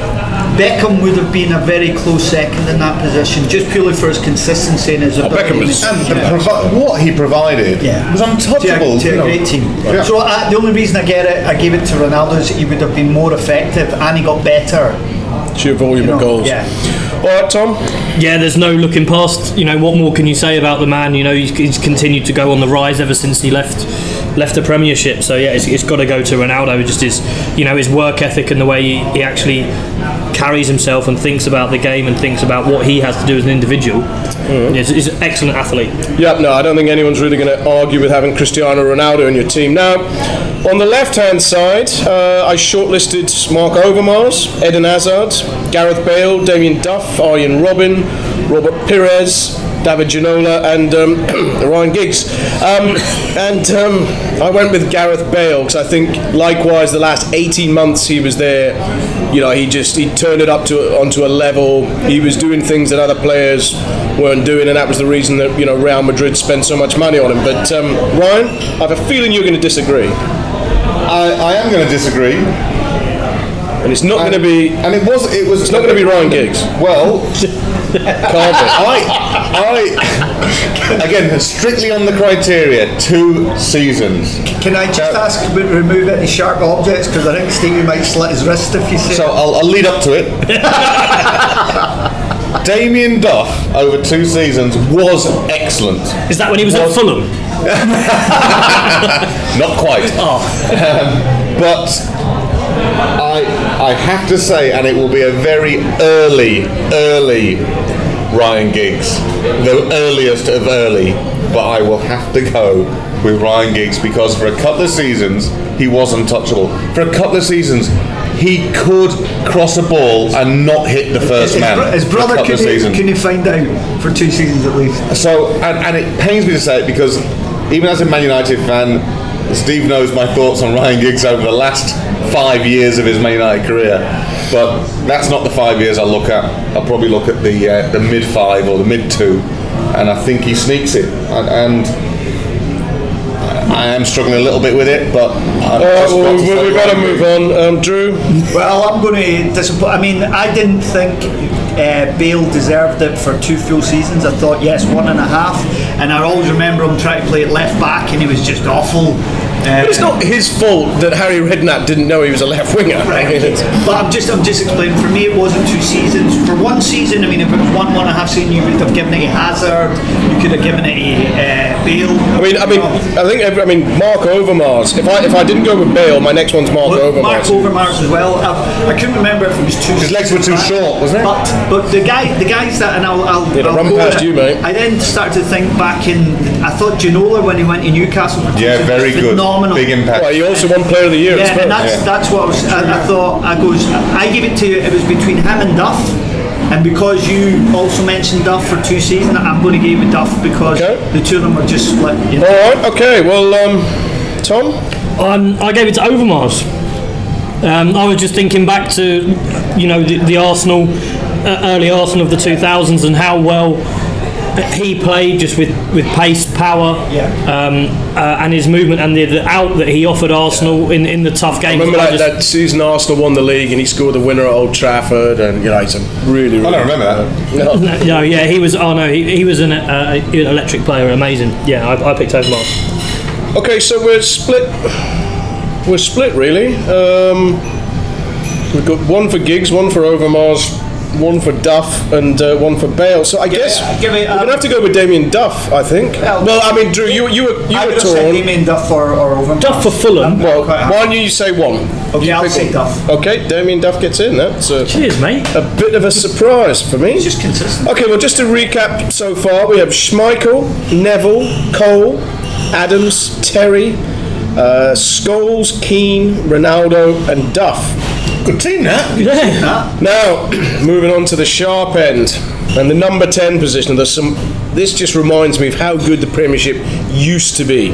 Beckham would have been a very close second in that position, just purely for his consistency and his ability. Beckham was- And the Yeah. provi- what he provided Yeah. was to a, untouchable. to a you know. great team. Yeah. So uh, the only reason I get it, I gave it to Ronaldo is he would have been more effective and he got better. sheer volume You know, of goals. yeah. All right, Tom. Yeah, there's no looking past. You know, what more can you say about the man? You know, he's, he's continued to go on the rise ever since he left left the Premiership. So yeah, it's, it's got to go to Ronaldo. Just his, you know, his work ethic and the way he, he actually carries himself and thinks about the game and thinks about what he has to do as an individual. He's, he's an excellent athlete. Yep, no, I don't think anyone's really going to argue with having Cristiano Ronaldo in your team. Now, on the left-hand side, uh, I shortlisted Mark Overmars, Eden Hazard, Gareth Bale, Damien Duff, Arjen Robben, Robert Pires, David Ginola, and um, Ryan Giggs. Um, and um, I went with Gareth Bale because I think, likewise, the last eighteen months he was there, you know, he just he turned it up to onto a level. He was doing things that other players weren't doing, and that was the reason that, you know, Real Madrid spent so much money on him. But um, Ryan, I have a feeling you're going to disagree, I, I am going to disagree. and it's not going to be. And it was. It was. It's not going to be Ryan Giggs. Well, Can't I, I, again, strictly on the criteria, two seasons. Can I just Now- ask to remove any sharp objects, because I think Stevie might slit his wrist if you say So I'll, I'll lead up to it. Damien Duff over two seasons was excellent. Is that when he was at Fulham? Not quite. Um, but I I have to say, and it will be a very early, early Ryan Giggs, the earliest of early, but I will have to go with Ryan Giggs because for a couple of seasons he was untouchable. For a couple of seasons he could cross a ball and not hit the first his, man. His brother couldn't, couldn't find out for two seasons at least. So, and, and it pains me to say it because even as a Man United fan, Steve knows my thoughts on Ryan Giggs over the last five years of his Man United career, but that's not the five years I look at. I'll probably look at the uh, the mid five or the mid two, and I think he sneaks it. And, and I am struggling a little bit with it, but I've uh, just well, got to we've got to move on. Um, Drew? Well, I'm going to disappoint. I mean, I didn't think uh, Bale deserved it for two full seasons. I thought, yes, one and a half. And I always remember him trying to play at left back, and he was just awful. Uh, But it's not his fault that Harry Redknapp didn't know he was a left winger. Right, but I'm just I'm just explaining. For me, it wasn't two seasons. For one season, I mean, if it was one one and a half season, you would have given it to Hazard. You could have given it to uh, Bale. I mean, I mean, I think every, I mean Mark Overmars. If I if I didn't go with Bale, my next one's Mark Well, Overmars. Mark Overmars as well. I, I couldn't remember if it was two. His legs were too short, wasn't it? But but the guy the guys that and I'll I'll, Yeah, I'll run go past with it. you, mate. I then started to think back in. I thought Ginola when he went to Newcastle. For two Yeah, seasons very was good. phenomenal. Big impact. Well, he also won Player of the Year Yeah, as well. and that's Yeah. that's what I was. I, I thought I goes. I gave it to you. It was between him and Duff, and because you also mentioned Duff for two seasons, I'm going to give it Duff because Okay. the two of them are just split. You know? All right. Okay. Well, um, Tom. Um, I gave it to Overmars. Um, I was just thinking back to, you know, the, the Arsenal, uh, early Arsenal of the two thousands, and how well he played, just with, with pace, power, Yeah. um, uh, and his movement, and the, the out that he offered Arsenal in, in the tough games. Remember I that, just- that season Arsenal won the league and he scored the winner at Old Trafford, and you know he's a really. really I don't remember that. No. No, no, yeah, he was. Oh no, he, he was an uh, electric player, amazing. Yeah, I, I picked Overmars. Okay, so we're split. We're split, really. Um, we've got one for Giggs, one for Overmars, one for Duff, and uh, one for Bale. So I guess it- give it, we're um, gonna have to go with Damien Duff, I think. Well- Well, I mean, Drew, you you were you I were would have said torn. Damien Duff or, or Overmars. Duff for Fulham. Well, Quite happy. why don't you say one? Okay, You I'll pick say one. Duff. Okay, Damien Duff gets in. That's a, Cheers, mate. a bit of a surprise for me. He's just consistent. Okay, well, just to recap so far, we have Schmeichel, Neville, Cole, Adams, Terry, uh, Scholes, Keane, Ronaldo, and Duff. Good team, that. Yeah. Now, moving on to the sharp end and the number ten position. There's some. This just reminds me of how good the Premiership used to be.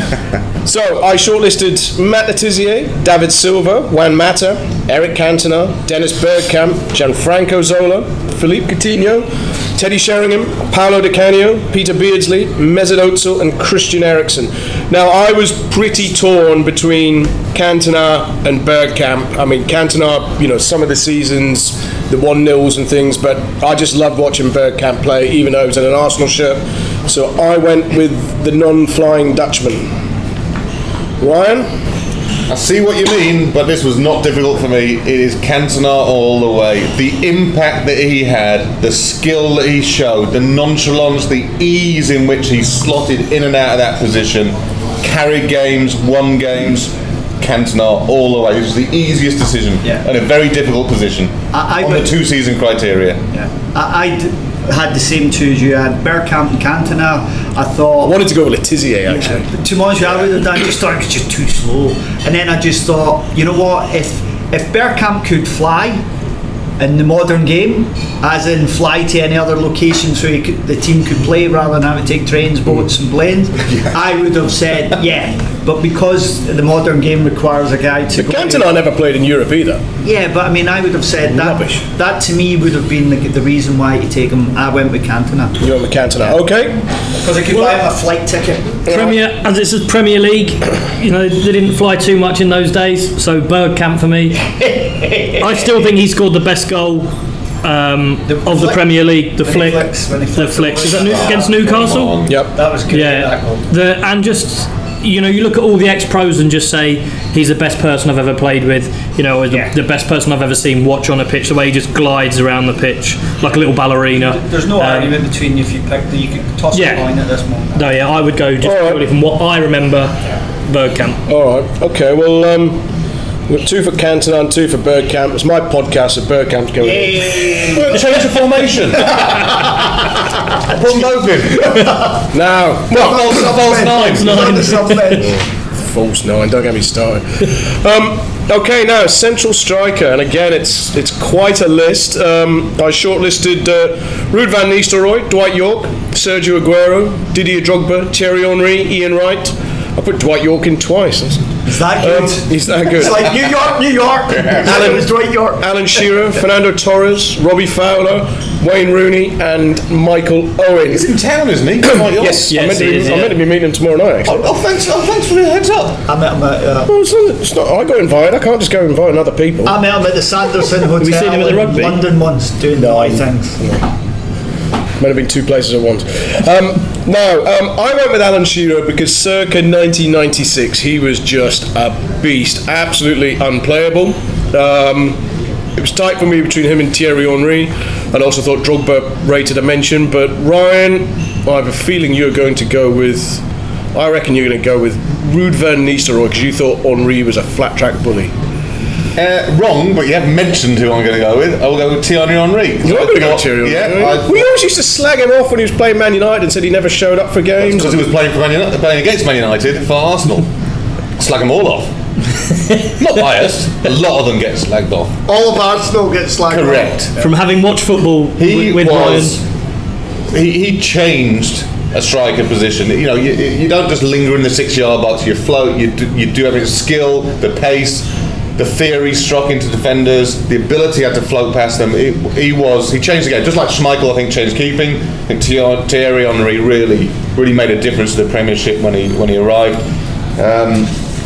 So I shortlisted Matt Letizia, David Silva, Juan Mata, Eric Cantona, Dennis Bergkamp, Gianfranco Zola, Philippe Coutinho, Teddy Sheringham, Paolo Di Canio, Peter Beardsley, Mesut Ozil, and Christian Eriksen. Now I was pretty torn between Cantona and Bergkamp. I mean, Cantona, you know, some of the seasons, the one nils and things, but I just loved watching Bergkamp play, even though he was in an Arsenal shirt. So I went with the non-flying Dutchman. Ryan? I see what you mean, but this was not difficult for me. It is Cantona all the way. The impact that he had, the skill that he showed, the nonchalance, the ease in which he slotted in and out of that position, carried games, won games. Cantona all the way. This was the easiest decision Yeah. and a very difficult position I- I on the would- two-season criteria. Yeah. I I'd had the same two as you had. Bergkamp and Cantona. I I thought. wanted to go with Letizia, actually. To be honest, with you, I would have done. Just thought it was just too slow, and then I just thought, you know what? If if Bergkamp could fly in the modern game, as in fly to any other location, so he could, the team could play rather than having to take trains, boats, and planes, I would have said yeah. But because the modern game requires a guy to go. Cantona never played in Europe either. Yeah, but I mean, I would have said that. Rubbish. That to me would have been the, the reason why to take him. I went with Cantona You went with Cantona. Okay. because I could buy him a flight ticket. Premier, as it says Premier League, you know, they didn't fly too much in those days, so Bergkamp for me. I still think he scored the best goal um, The of the flick- Premier League, the when he flick, flicks- when he the flicks flicks. it Is that away. New, against Newcastle? Yep. That was good. Yeah, That goal. the, and just, you know, you look at all the ex-pros and just say he's the best person I've ever played with, you know, or the, Yeah. the best person I've ever seen watch on a pitch, the way he just glides around the pitch like a little ballerina. There's no Um, argument between if you pick the you could toss yeah. a coin at this moment. No, yeah, I would go just All right. purely from what I remember, Bergkamp. All right. Okay. Well, um, We've got two for Cantona and two for Bergkamp. It's my podcast, so Bergkamp's going in. Well, change the formation. Put them both in. Now, Well, false, false nine. false nine, don't get me started. Um, okay, now central striker, and again it's it's quite a list. Um, I shortlisted uh, Ruud van Nistelrooy, Dwight York, Sergio Aguero, Didier Drogba, Thierry Henry, Ian Wright. I put Dwight York in twice. Is that good? Um, he's that good. It's like New York, New York. Alan was Dwight York. Alan Shearer, Fernando Torres, Robbie Fowler, Wayne Rooney, and Michael Owen. He's in town, isn't he? Dwight York? Yes, Yes, I'm, meant to he be, is, I'm yeah. meant to be meeting him tomorrow night. Actually. Oh, oh, thanks, oh, thanks for the heads up. I met him at. Uh, Well, it's not, it's not, I got invited. I can't just go inviting other people. I met him at the Sanderson Hotel you seen him at the in rugby? London once doing naughty things. Might have been two places at once. Um, now, um, I went with Alan Shearer because circa nineteen ninety-six, he was just a beast, absolutely unplayable. Um, it was tight for me between him and Thierry Henry. I also thought Drogba rated a mention, but Ryan, I have a feeling you're going to go with, I reckon you're going to go with Ruud van Nistelrooy because you thought Henry was a flat track bully. Uh, wrong, but you haven't mentioned who I'm going to go with. I will go with Thierry Henry. You're going to go with Thierry Henry? Yeah, I- We always used to slag him off when he was playing Man United and said he never showed up for games. because he was playing for Man United, playing against Man United for Arsenal. Slag them all off. Not biased. A lot of them get slagged off. All of Arsenal get slagged. Correct. From having watched football He with, with was. Ryan. He, he changed a striker position. You know, you, you don't just linger in the six-yard box. You float. You do, you do everything. Skill, the pace, the theory struck into defenders, the ability he had to float past them. It, he was. He changed the game. Just like Schmeichel, I think, changed keeping. I think Thierry Henry really, really made a difference to the Premiership when he when he arrived. Um,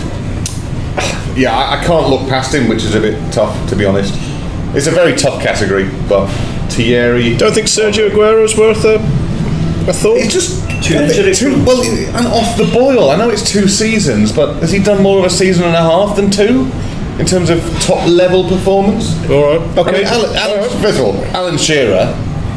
yeah, I, I can't look past him, which is a bit tough, to be honest. It's a very tough category, but Thierry. Don't think Sergio Aguero's worth a, a thought? It's just Too injury too, well, and off the boil. I know it's two seasons, but has he done more of a season and a half than two in terms of top level performance? All right. I Okay. mean, Alan, Alan, first of all, Alan Shearer,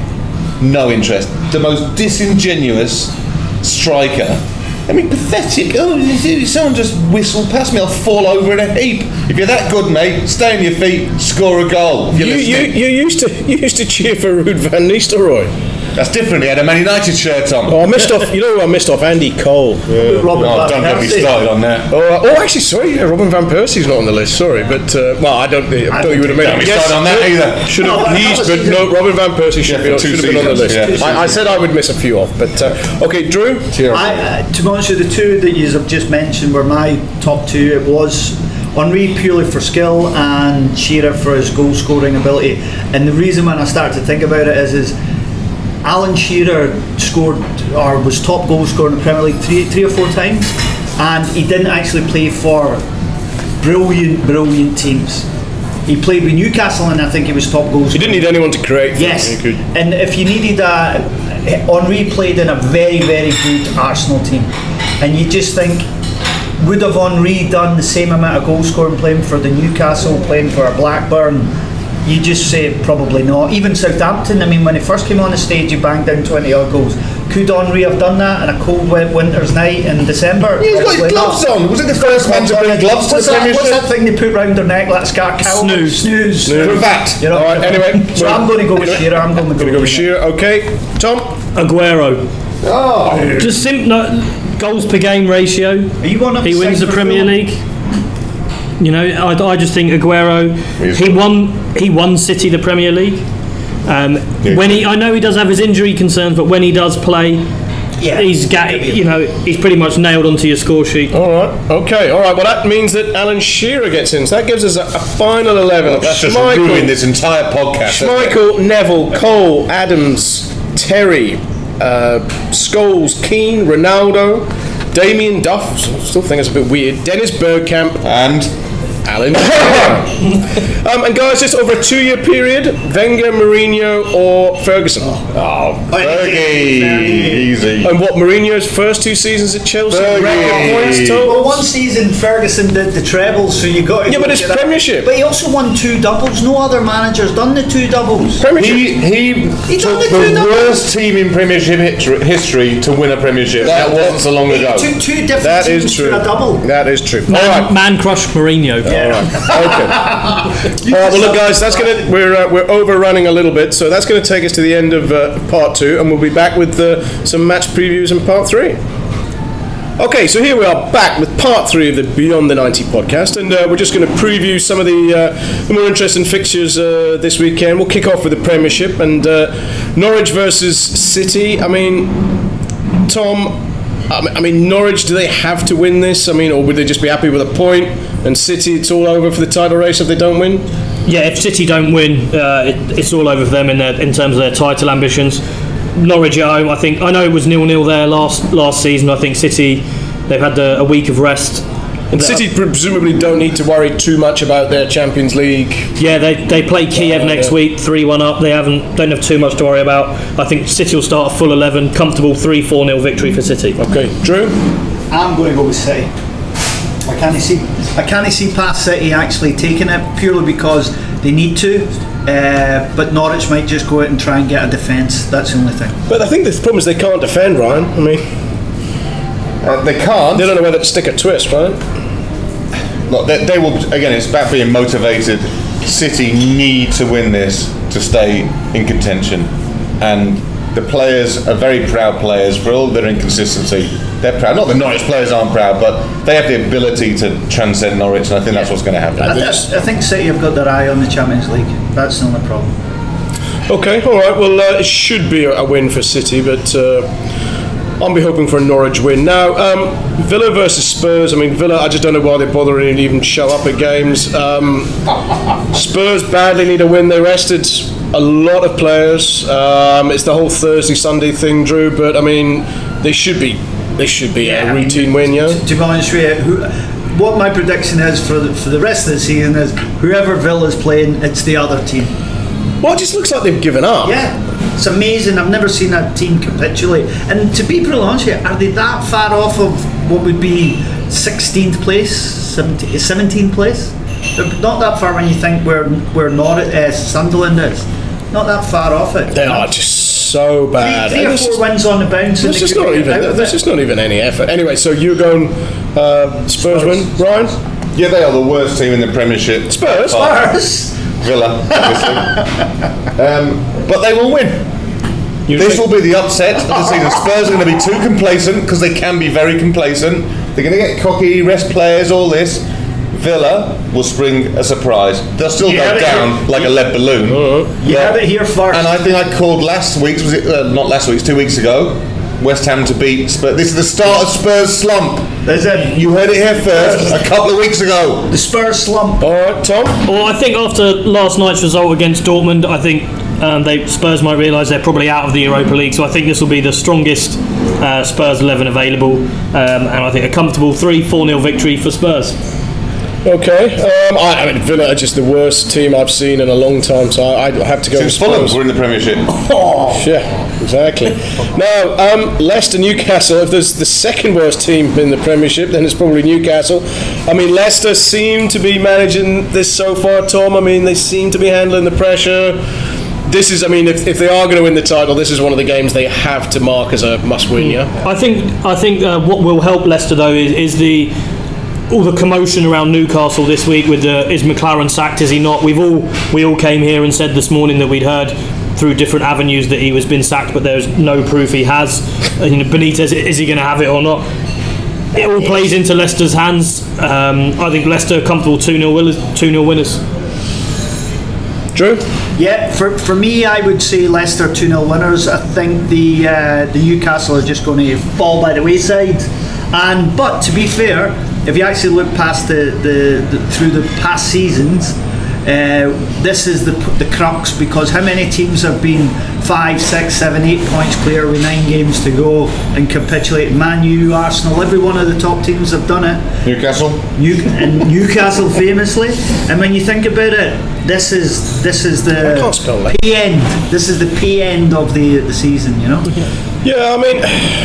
no interest. The most disingenuous striker. I mean, pathetic. Oh, someone just whistled past me, I'll fall over in a heap. If you're that good, mate, stay on your feet, score a goal. If You, you're you, listening. you used to you used to cheer for Ruud van Nistelrooy. That's different. He had a Man United shirt on. Oh, I missed off. You know who I missed off? Andy Cole. Robin Oh, Van don't get me Persie. started on that. Oh, uh, oh, actually, sorry. Yeah, Robin van Persie's not on the list. Sorry, but uh, well, I don't. I thought you would have made Don't it. be started on that either. Should No, have. but He's, that was but season- no. Robin van Persie should Yeah, be on, for two should have been on the list. seasons, yeah. I, I said I would miss a few off, but uh, okay, Drew. I, uh, to be honest with you, the two that you have just mentioned were my top two. It was Henry purely for skill and Shearer for his goal scoring ability. And the reason when I started to think about it is, is Alan Shearer scored or was top goal scorer in the Premier League three, three or four times, and he didn't actually play for brilliant, brilliant teams. He played with Newcastle, and I think he was top goal scorer. He didn't need anyone to create. Yes, He could. and if you needed a, Henry played in a very, very good Arsenal team, and you just think, would have Henry done the same amount of goal scoring playing for the Newcastle, playing for Blackburn? You just say probably not. Even Southampton, I mean, when he first came on the stage, he banged down twenty odd goals. Could Henry have done that on a cold wet winter's night in December? He's got his Probably gloves not. on. Was it the first man to bring gloves to What's the that, what's Premiership? that thing they put round their neck? That's got cow. Snooze. Snooze. Cravat. You know, All right, anyway, so well, I'm going to go with anyway, Shearer. I'm going to Gonna go with Shearer. Okay, Tom. Aguero. Oh, Just sim- no, goals per game ratio. Are you one up He the wins side the for Premier Fulham? League. You know, I, I just think Aguero. He's- He won. He won City the Premier League. Um, Yeah. When he, I know he does have his injury concerns, but when he does play, Yeah. he's ga- you know he's pretty much nailed onto your score sheet. All right. Okay. All right. Well, that means that Alan Shearer gets in. So that gives us a, a final eleven. of that's just Schmeichel, ruined this entire podcast. hasn't it? Schmeichel, Neville, Cole, Adams, Terry, uh, Scholes, Keane, Ronaldo, Damien Duff. Still think it's a bit weird. Dennis Bergkamp, And Alan Shearer. um, and guys, just over a two-year period, Wenger, Mourinho, or Ferguson. oh, Fergie, easy. And what, Mourinho's first two seasons at Chelsea? Fergie. Record points Well, total? one season Ferguson did the trebles, so you got to Yeah, but it's get that. Premiership. But he also won two doubles. No other manager's done the two doubles. Premiership. He he He took done the the two numbers. worst team in Premiership hitri- history to win a Premiership. That wasn't so long He ago. took two different That teams is true. to a double. That is true. All Man, right. man crushed Mourinho. Yeah. All right. Okay. All right. Well, look, guys, that's gonna we're uh, we're overrunning a little bit, so that's gonna take us to the end of uh, part two, and we'll be back with uh, some match previews in part three. Okay, so here we are back with part three of the Beyond the ninety podcast, and uh, we're just going to preview some of the, uh, the more interesting fixtures uh, this weekend. We'll kick off with the Premiership and uh, Norwich versus City. I mean, Tom, I mean, Norwich, do they have to win this? I mean, or would they just be happy with a point? And City, it's all over for the title race if they don't win? Yeah, if City don't win, uh, it, it's all over for them in, their, in terms of their title ambitions. Norwich at home, I think. I know it was nil-nil there last last season. I think City, they've had a, a week of rest. And City presumably don't need to worry too much about their Champions League. Yeah, they they play Kiev uh, next yeah. week, three one up. They haven't don't have too much to worry about. I think City will start a full eleven, comfortable three four nil victory for City. Okay, Drew? I'm going to go with City. I can't see I can't see past City actually taking it purely because they need to. Uh, but Norwich might just go out and try and get a defence. That's the only thing. But I think the problem is they can't defend, Ryan. I mean, Uh, they can't. they don't know whether to stick a twist, right? Look, they, they will. Again, it's about being motivated. City need to win this to stay in contention, and the players are very proud players for all their inconsistency. They're proud. Not the Norwich players aren't proud, but they have the ability to transcend Norwich, and I think that's what's going to happen. I, th- I think City have got their eye on the Champions League. That's the only problem. Okay, all right. Well, uh, it should be a win for City, but uh, I'll be hoping for a Norwich win. Now, um, Villa versus Spurs. I mean, Villa, I just don't know why they're bothering to even show up at games. Um, Spurs badly need a win. They rested a lot of players. Um, it's the whole Thursday, Sunday thing, Drew, but I mean, they should be they should be Yeah, a I mean, routine win, yeah? To, to be honest with you, who, what my prediction is for the, for the rest of the season is whoever Villa's playing, it's the other team. Well, it just looks like they've given up. Yeah, it's amazing. I've never seen a team capitulate. And to be brutally honest with you, are they that far off of what would be sixteenth place, seventeenth, seventeenth place? They're not that far when you think where where Norwich, uh, Sunderland is. Not that far off it. They are just so bad. Three, three And or it's four just- wins on the bounce. and There's they just could not get even out of there's it. just not even any effort. Anyway, so you're going uh, Spurs win, Ryan? Yeah, they are the worst team in the Premiership. Spurs? Spurs. Villa, obviously. um, but they will win. You This think- will be the upset of the season. Spurs are going to be too complacent because they can be very complacent. They're going to get cocky, rest players, all this. Villa will spring a surprise. They'll still You go heard it down here. like a lead balloon. You had it here first. And I think I called last week's, was it uh, not last week's, two weeks ago, West Ham to beat Spurs. This is the start of Spurs slump. There's a, You heard it here first, a couple of weeks ago. the Spurs slump. All right, Tom? Well, I think after last night's result against Dortmund, I think um, they Spurs might realise they're probably out of the Europa League. So I think this will be the strongest uh, Spurs eleven available, um, and I think a comfortable three four nil victory for Spurs. Okay. Um, I, I mean, Villa are just the worst team I've seen in a long time, so I, I have to go Since with Fulham Spurs. were in the Premiership. Yeah, exactly. Now, um, Leicester, Newcastle. If there's the second worst team in the Premiership, then it's probably Newcastle. I mean, Leicester seem to be managing this so far, Tom. I mean, they seem to be handling the pressure. This is, I mean, if, if they are going to win the title, this is one of the games they have to mark as a must-win. Yeah. I think I think uh, what will help Leicester though is, is the all the commotion around Newcastle this week with the, is McLaren sacked, is he not? We've all we all came here and said this morning that we'd heard through different avenues that he was been sacked, but there's no proof he has. Uh, you know, Benitez, is he going to have it or not? It all plays into Leicester's hands. Um, I think Leicester are comfortable two nil winners. two nil winners. Drew? Yeah, for, for me, I would say Leicester two nil winners. I think the uh, the Newcastle are just going to fall by the wayside. And but to be fair, if you actually look past the, the, the through the past seasons, uh, this is the the crux, because how many teams have been five, six, seven, eight points clear with nine games to go and capitulate? Man U, Arsenal, every one of the top teams have done it. Newcastle. New, and Newcastle famously. And when you think about it, this is this is the I can't spell that. P end. This is the P end of the the season. You know. Yeah, I mean...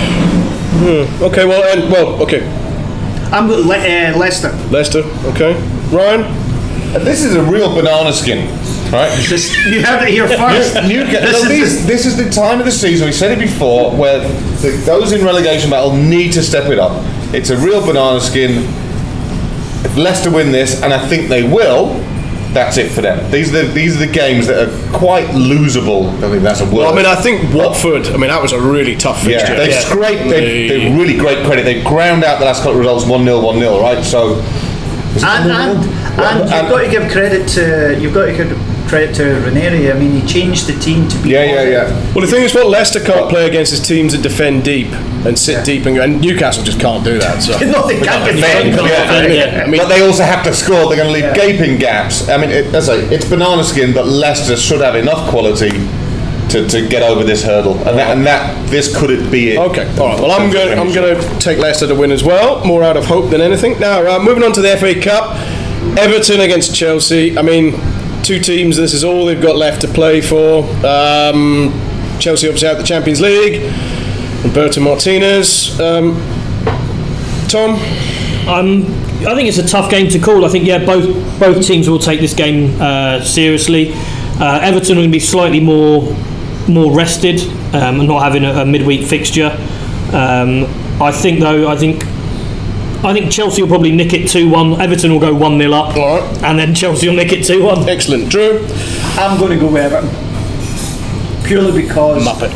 hmm, okay, well, and, well, okay. I'm Le- uh, Leicester. Leicester, okay. Ryan? This is a real banana skin, right? This, you heard it here first. New, Newca- This no, is these, this is the time of the season, we said it before, where the, those in relegation battle need to step it up. It's a real banana skin. if Leicester win this, and I think they will, that's it for them. These are the, these are the games that are quite losable. I think that's a word. Well, I mean, I think Watford. I mean, that was a really tough fixture. Yeah, they've yeah. scraped. They, they've really great credit. They ground out the last couple of results, one nil, one nil, right? So, and and, and you've and, got to give credit to you've got to give credit to Ranieri. I mean, he changed the team to be. Yeah, yeah, yeah. Well, the thing is, what Leicester can't play against is teams that defend deep and sit Yeah. deep, and, and Newcastle just can't do that. So. No, they can't defend. Yeah. Yeah. I mean, But they also have to score. They're going to leave Yeah. gaping gaps. I mean, it, as I say, it's banana skin, but Leicester should have enough quality to, to get over this hurdle, and that, and that this could it be it. Okay, all right. Well, I'm going. I'm going to take Leicester to win as well. More out of hope than anything. Now, uh, moving on to the F A Cup, Everton against Chelsea. I mean, two teams. This is all they've got left to play for. Um, Chelsea obviously out the Champions League. Roberto Martinez. Um, Tom. Um, I think it's a tough game to call. I think yeah, both both teams will take this game uh, seriously. Uh, Everton will be slightly more more rested um, and not having a, a midweek fixture. Um, I think though, I think I think Chelsea will probably nick it two one. Everton will go one nil up, All right. and then Chelsea will nick it two one. Excellent. Drew. I'm going to go with Everton. Purely because Muppet.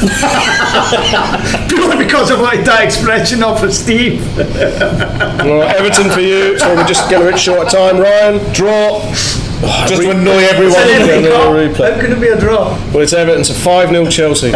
purely because I wanted that expression off of Steve. All right, Everton for you. So we're just getting a bit short of time. Ryan. Draw. Just re- to annoy everyone. It's an yeah, F A no, Cup. replay. How could it be a draw? Well, it's Everton, so five nil Chelsea.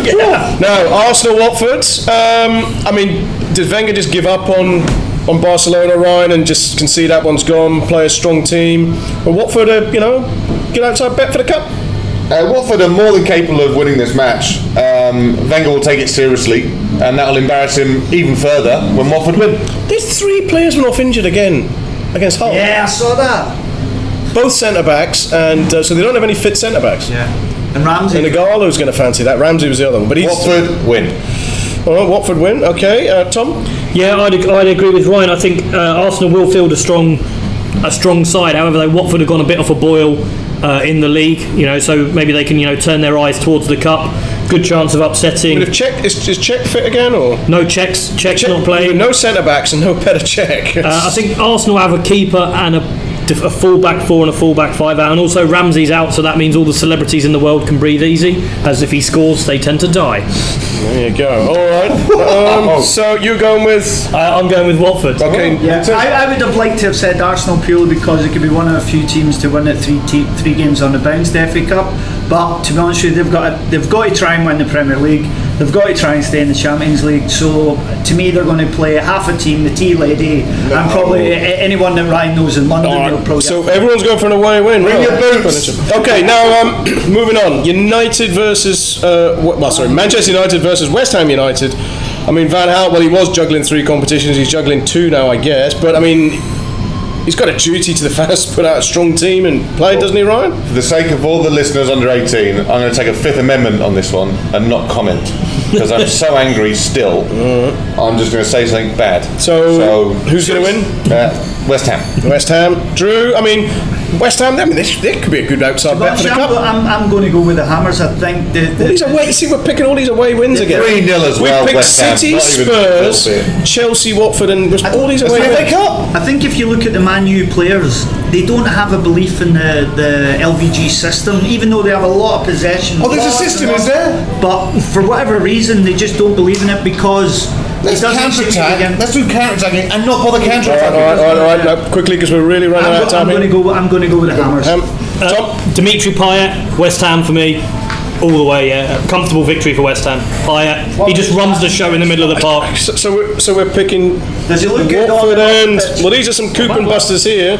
Now, Arsenal, Watford. Um, I mean, did Wenger just give up on on Barcelona, Ryan, and just concede that one's gone, play a strong team? But Watford, are, you know, get outside bet for the cup? Uh, Watford are more than capable of winning this match. Um, Wenger will take it seriously, and that will embarrass him even further when Watford win. There's three players went off injured again against Hull. Yeah, I saw that. Both centre-backs, and uh, so they don't have any fit centre-backs. Yeah. And Ramsey. And Igalo's going to fancy that. Ramsey was the other one. But he's... Watford win. All right, Watford win. Okay, uh, Tom? Yeah, I'd, I'd agree with Ryan. I think uh, Arsenal will field a strong a strong side. However, though, Watford have gone a bit off a boil uh, in the league. You know, so maybe they can you know turn their eyes towards the cup. Good chance of upsetting. But if Czech, is, is Czech fit again, or...? No checks. Checks Czech, not playing. No centre-backs and no better Czech. Uh, I think Arsenal have a keeper and a, a full-back four and a full-back five out, and also Ramsey's out, so that means all the celebrities in the world can breathe easy, as if he scores, they tend to die. There you go. All right. Um, so you're going with... Uh, I'm going with Watford. Okay. Yeah, I, I would have liked to have said Arsenal purely because it could be one of a few teams to win it three te- three games on the bounce, the F A Cup. But to be honest with you, they've got to, they've got to try and win the Premier League. They've got to try and stay in the Champions League. So to me, they're going to play half a team, the Tea Lady, and probably a- anyone that Ryan knows in London. All They'll right. probably So everyone's going for an away win. Bring right? your boots. Okay, now um, moving on. United versus... Uh, well, sorry, Manchester United versus West Ham United. I mean, Van Gaal, well, he was juggling three competitions. He's juggling two now, I guess. But, I mean... He's got a duty to the fans to put out a strong team and play, doesn't he, Ryan? For the sake of all the listeners under eighteen, I'm going to take a Fifth Amendment on this one and not comment because I'm so angry still. I'm just going to say something bad. So, who's going to win? Uh, West Ham. West Ham. Drew, I mean, West Ham, I mean, this, this could be a good outside bet for the I'm, cup. go- I'm, I'm going to go with the Hammers. I think the, the, All these away, see, we're picking all these away wins again. three nil as We well, picked West Ham, City, not even Spurs, a little bit. Chelsea, Watford, and all these away F A wins. Cup. I think if you look at the Man U players, they don't have a belief in the, the L V G system, even though they have a lot of possession. Oh, there's a lots and system, lots- is there? But for whatever reason, they just don't believe in it because Let's it doesn't seem to counter-attack. begin- Let's do counter-attacking and not bother All right, counter-attacking. all right, all right, all right. No, quickly, because we're really running I'm, out of go, I'm time going to here. go. I'm going to go with the Hammers. Um, Uh, Tom? Dimitri Payet, West Ham for me, all the way. Yeah, comfortable victory for West Ham. Payet, he just runs the show in the middle of the park. So, so, we're, so we're picking Does he look good on Watford the and... pitch? Well, these are some coupon busters here.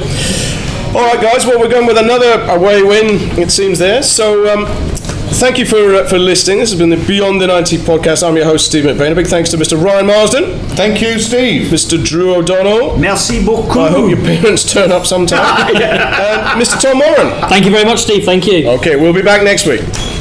All right, guys, well, we're going with another away win, it seems there. So, um, thank you for uh, for listening. This has been the Beyond the ninety podcast. I'm your host, Steve McBain. A big thanks to Mister Ryan Marsden, Thank you, Steve. Mister Drew O'Donnell. Merci beaucoup. I hope your parents turn up sometime. And Mister Tom Moran. Thank you very much, Steve. Thank you. Okay, we'll be back next week.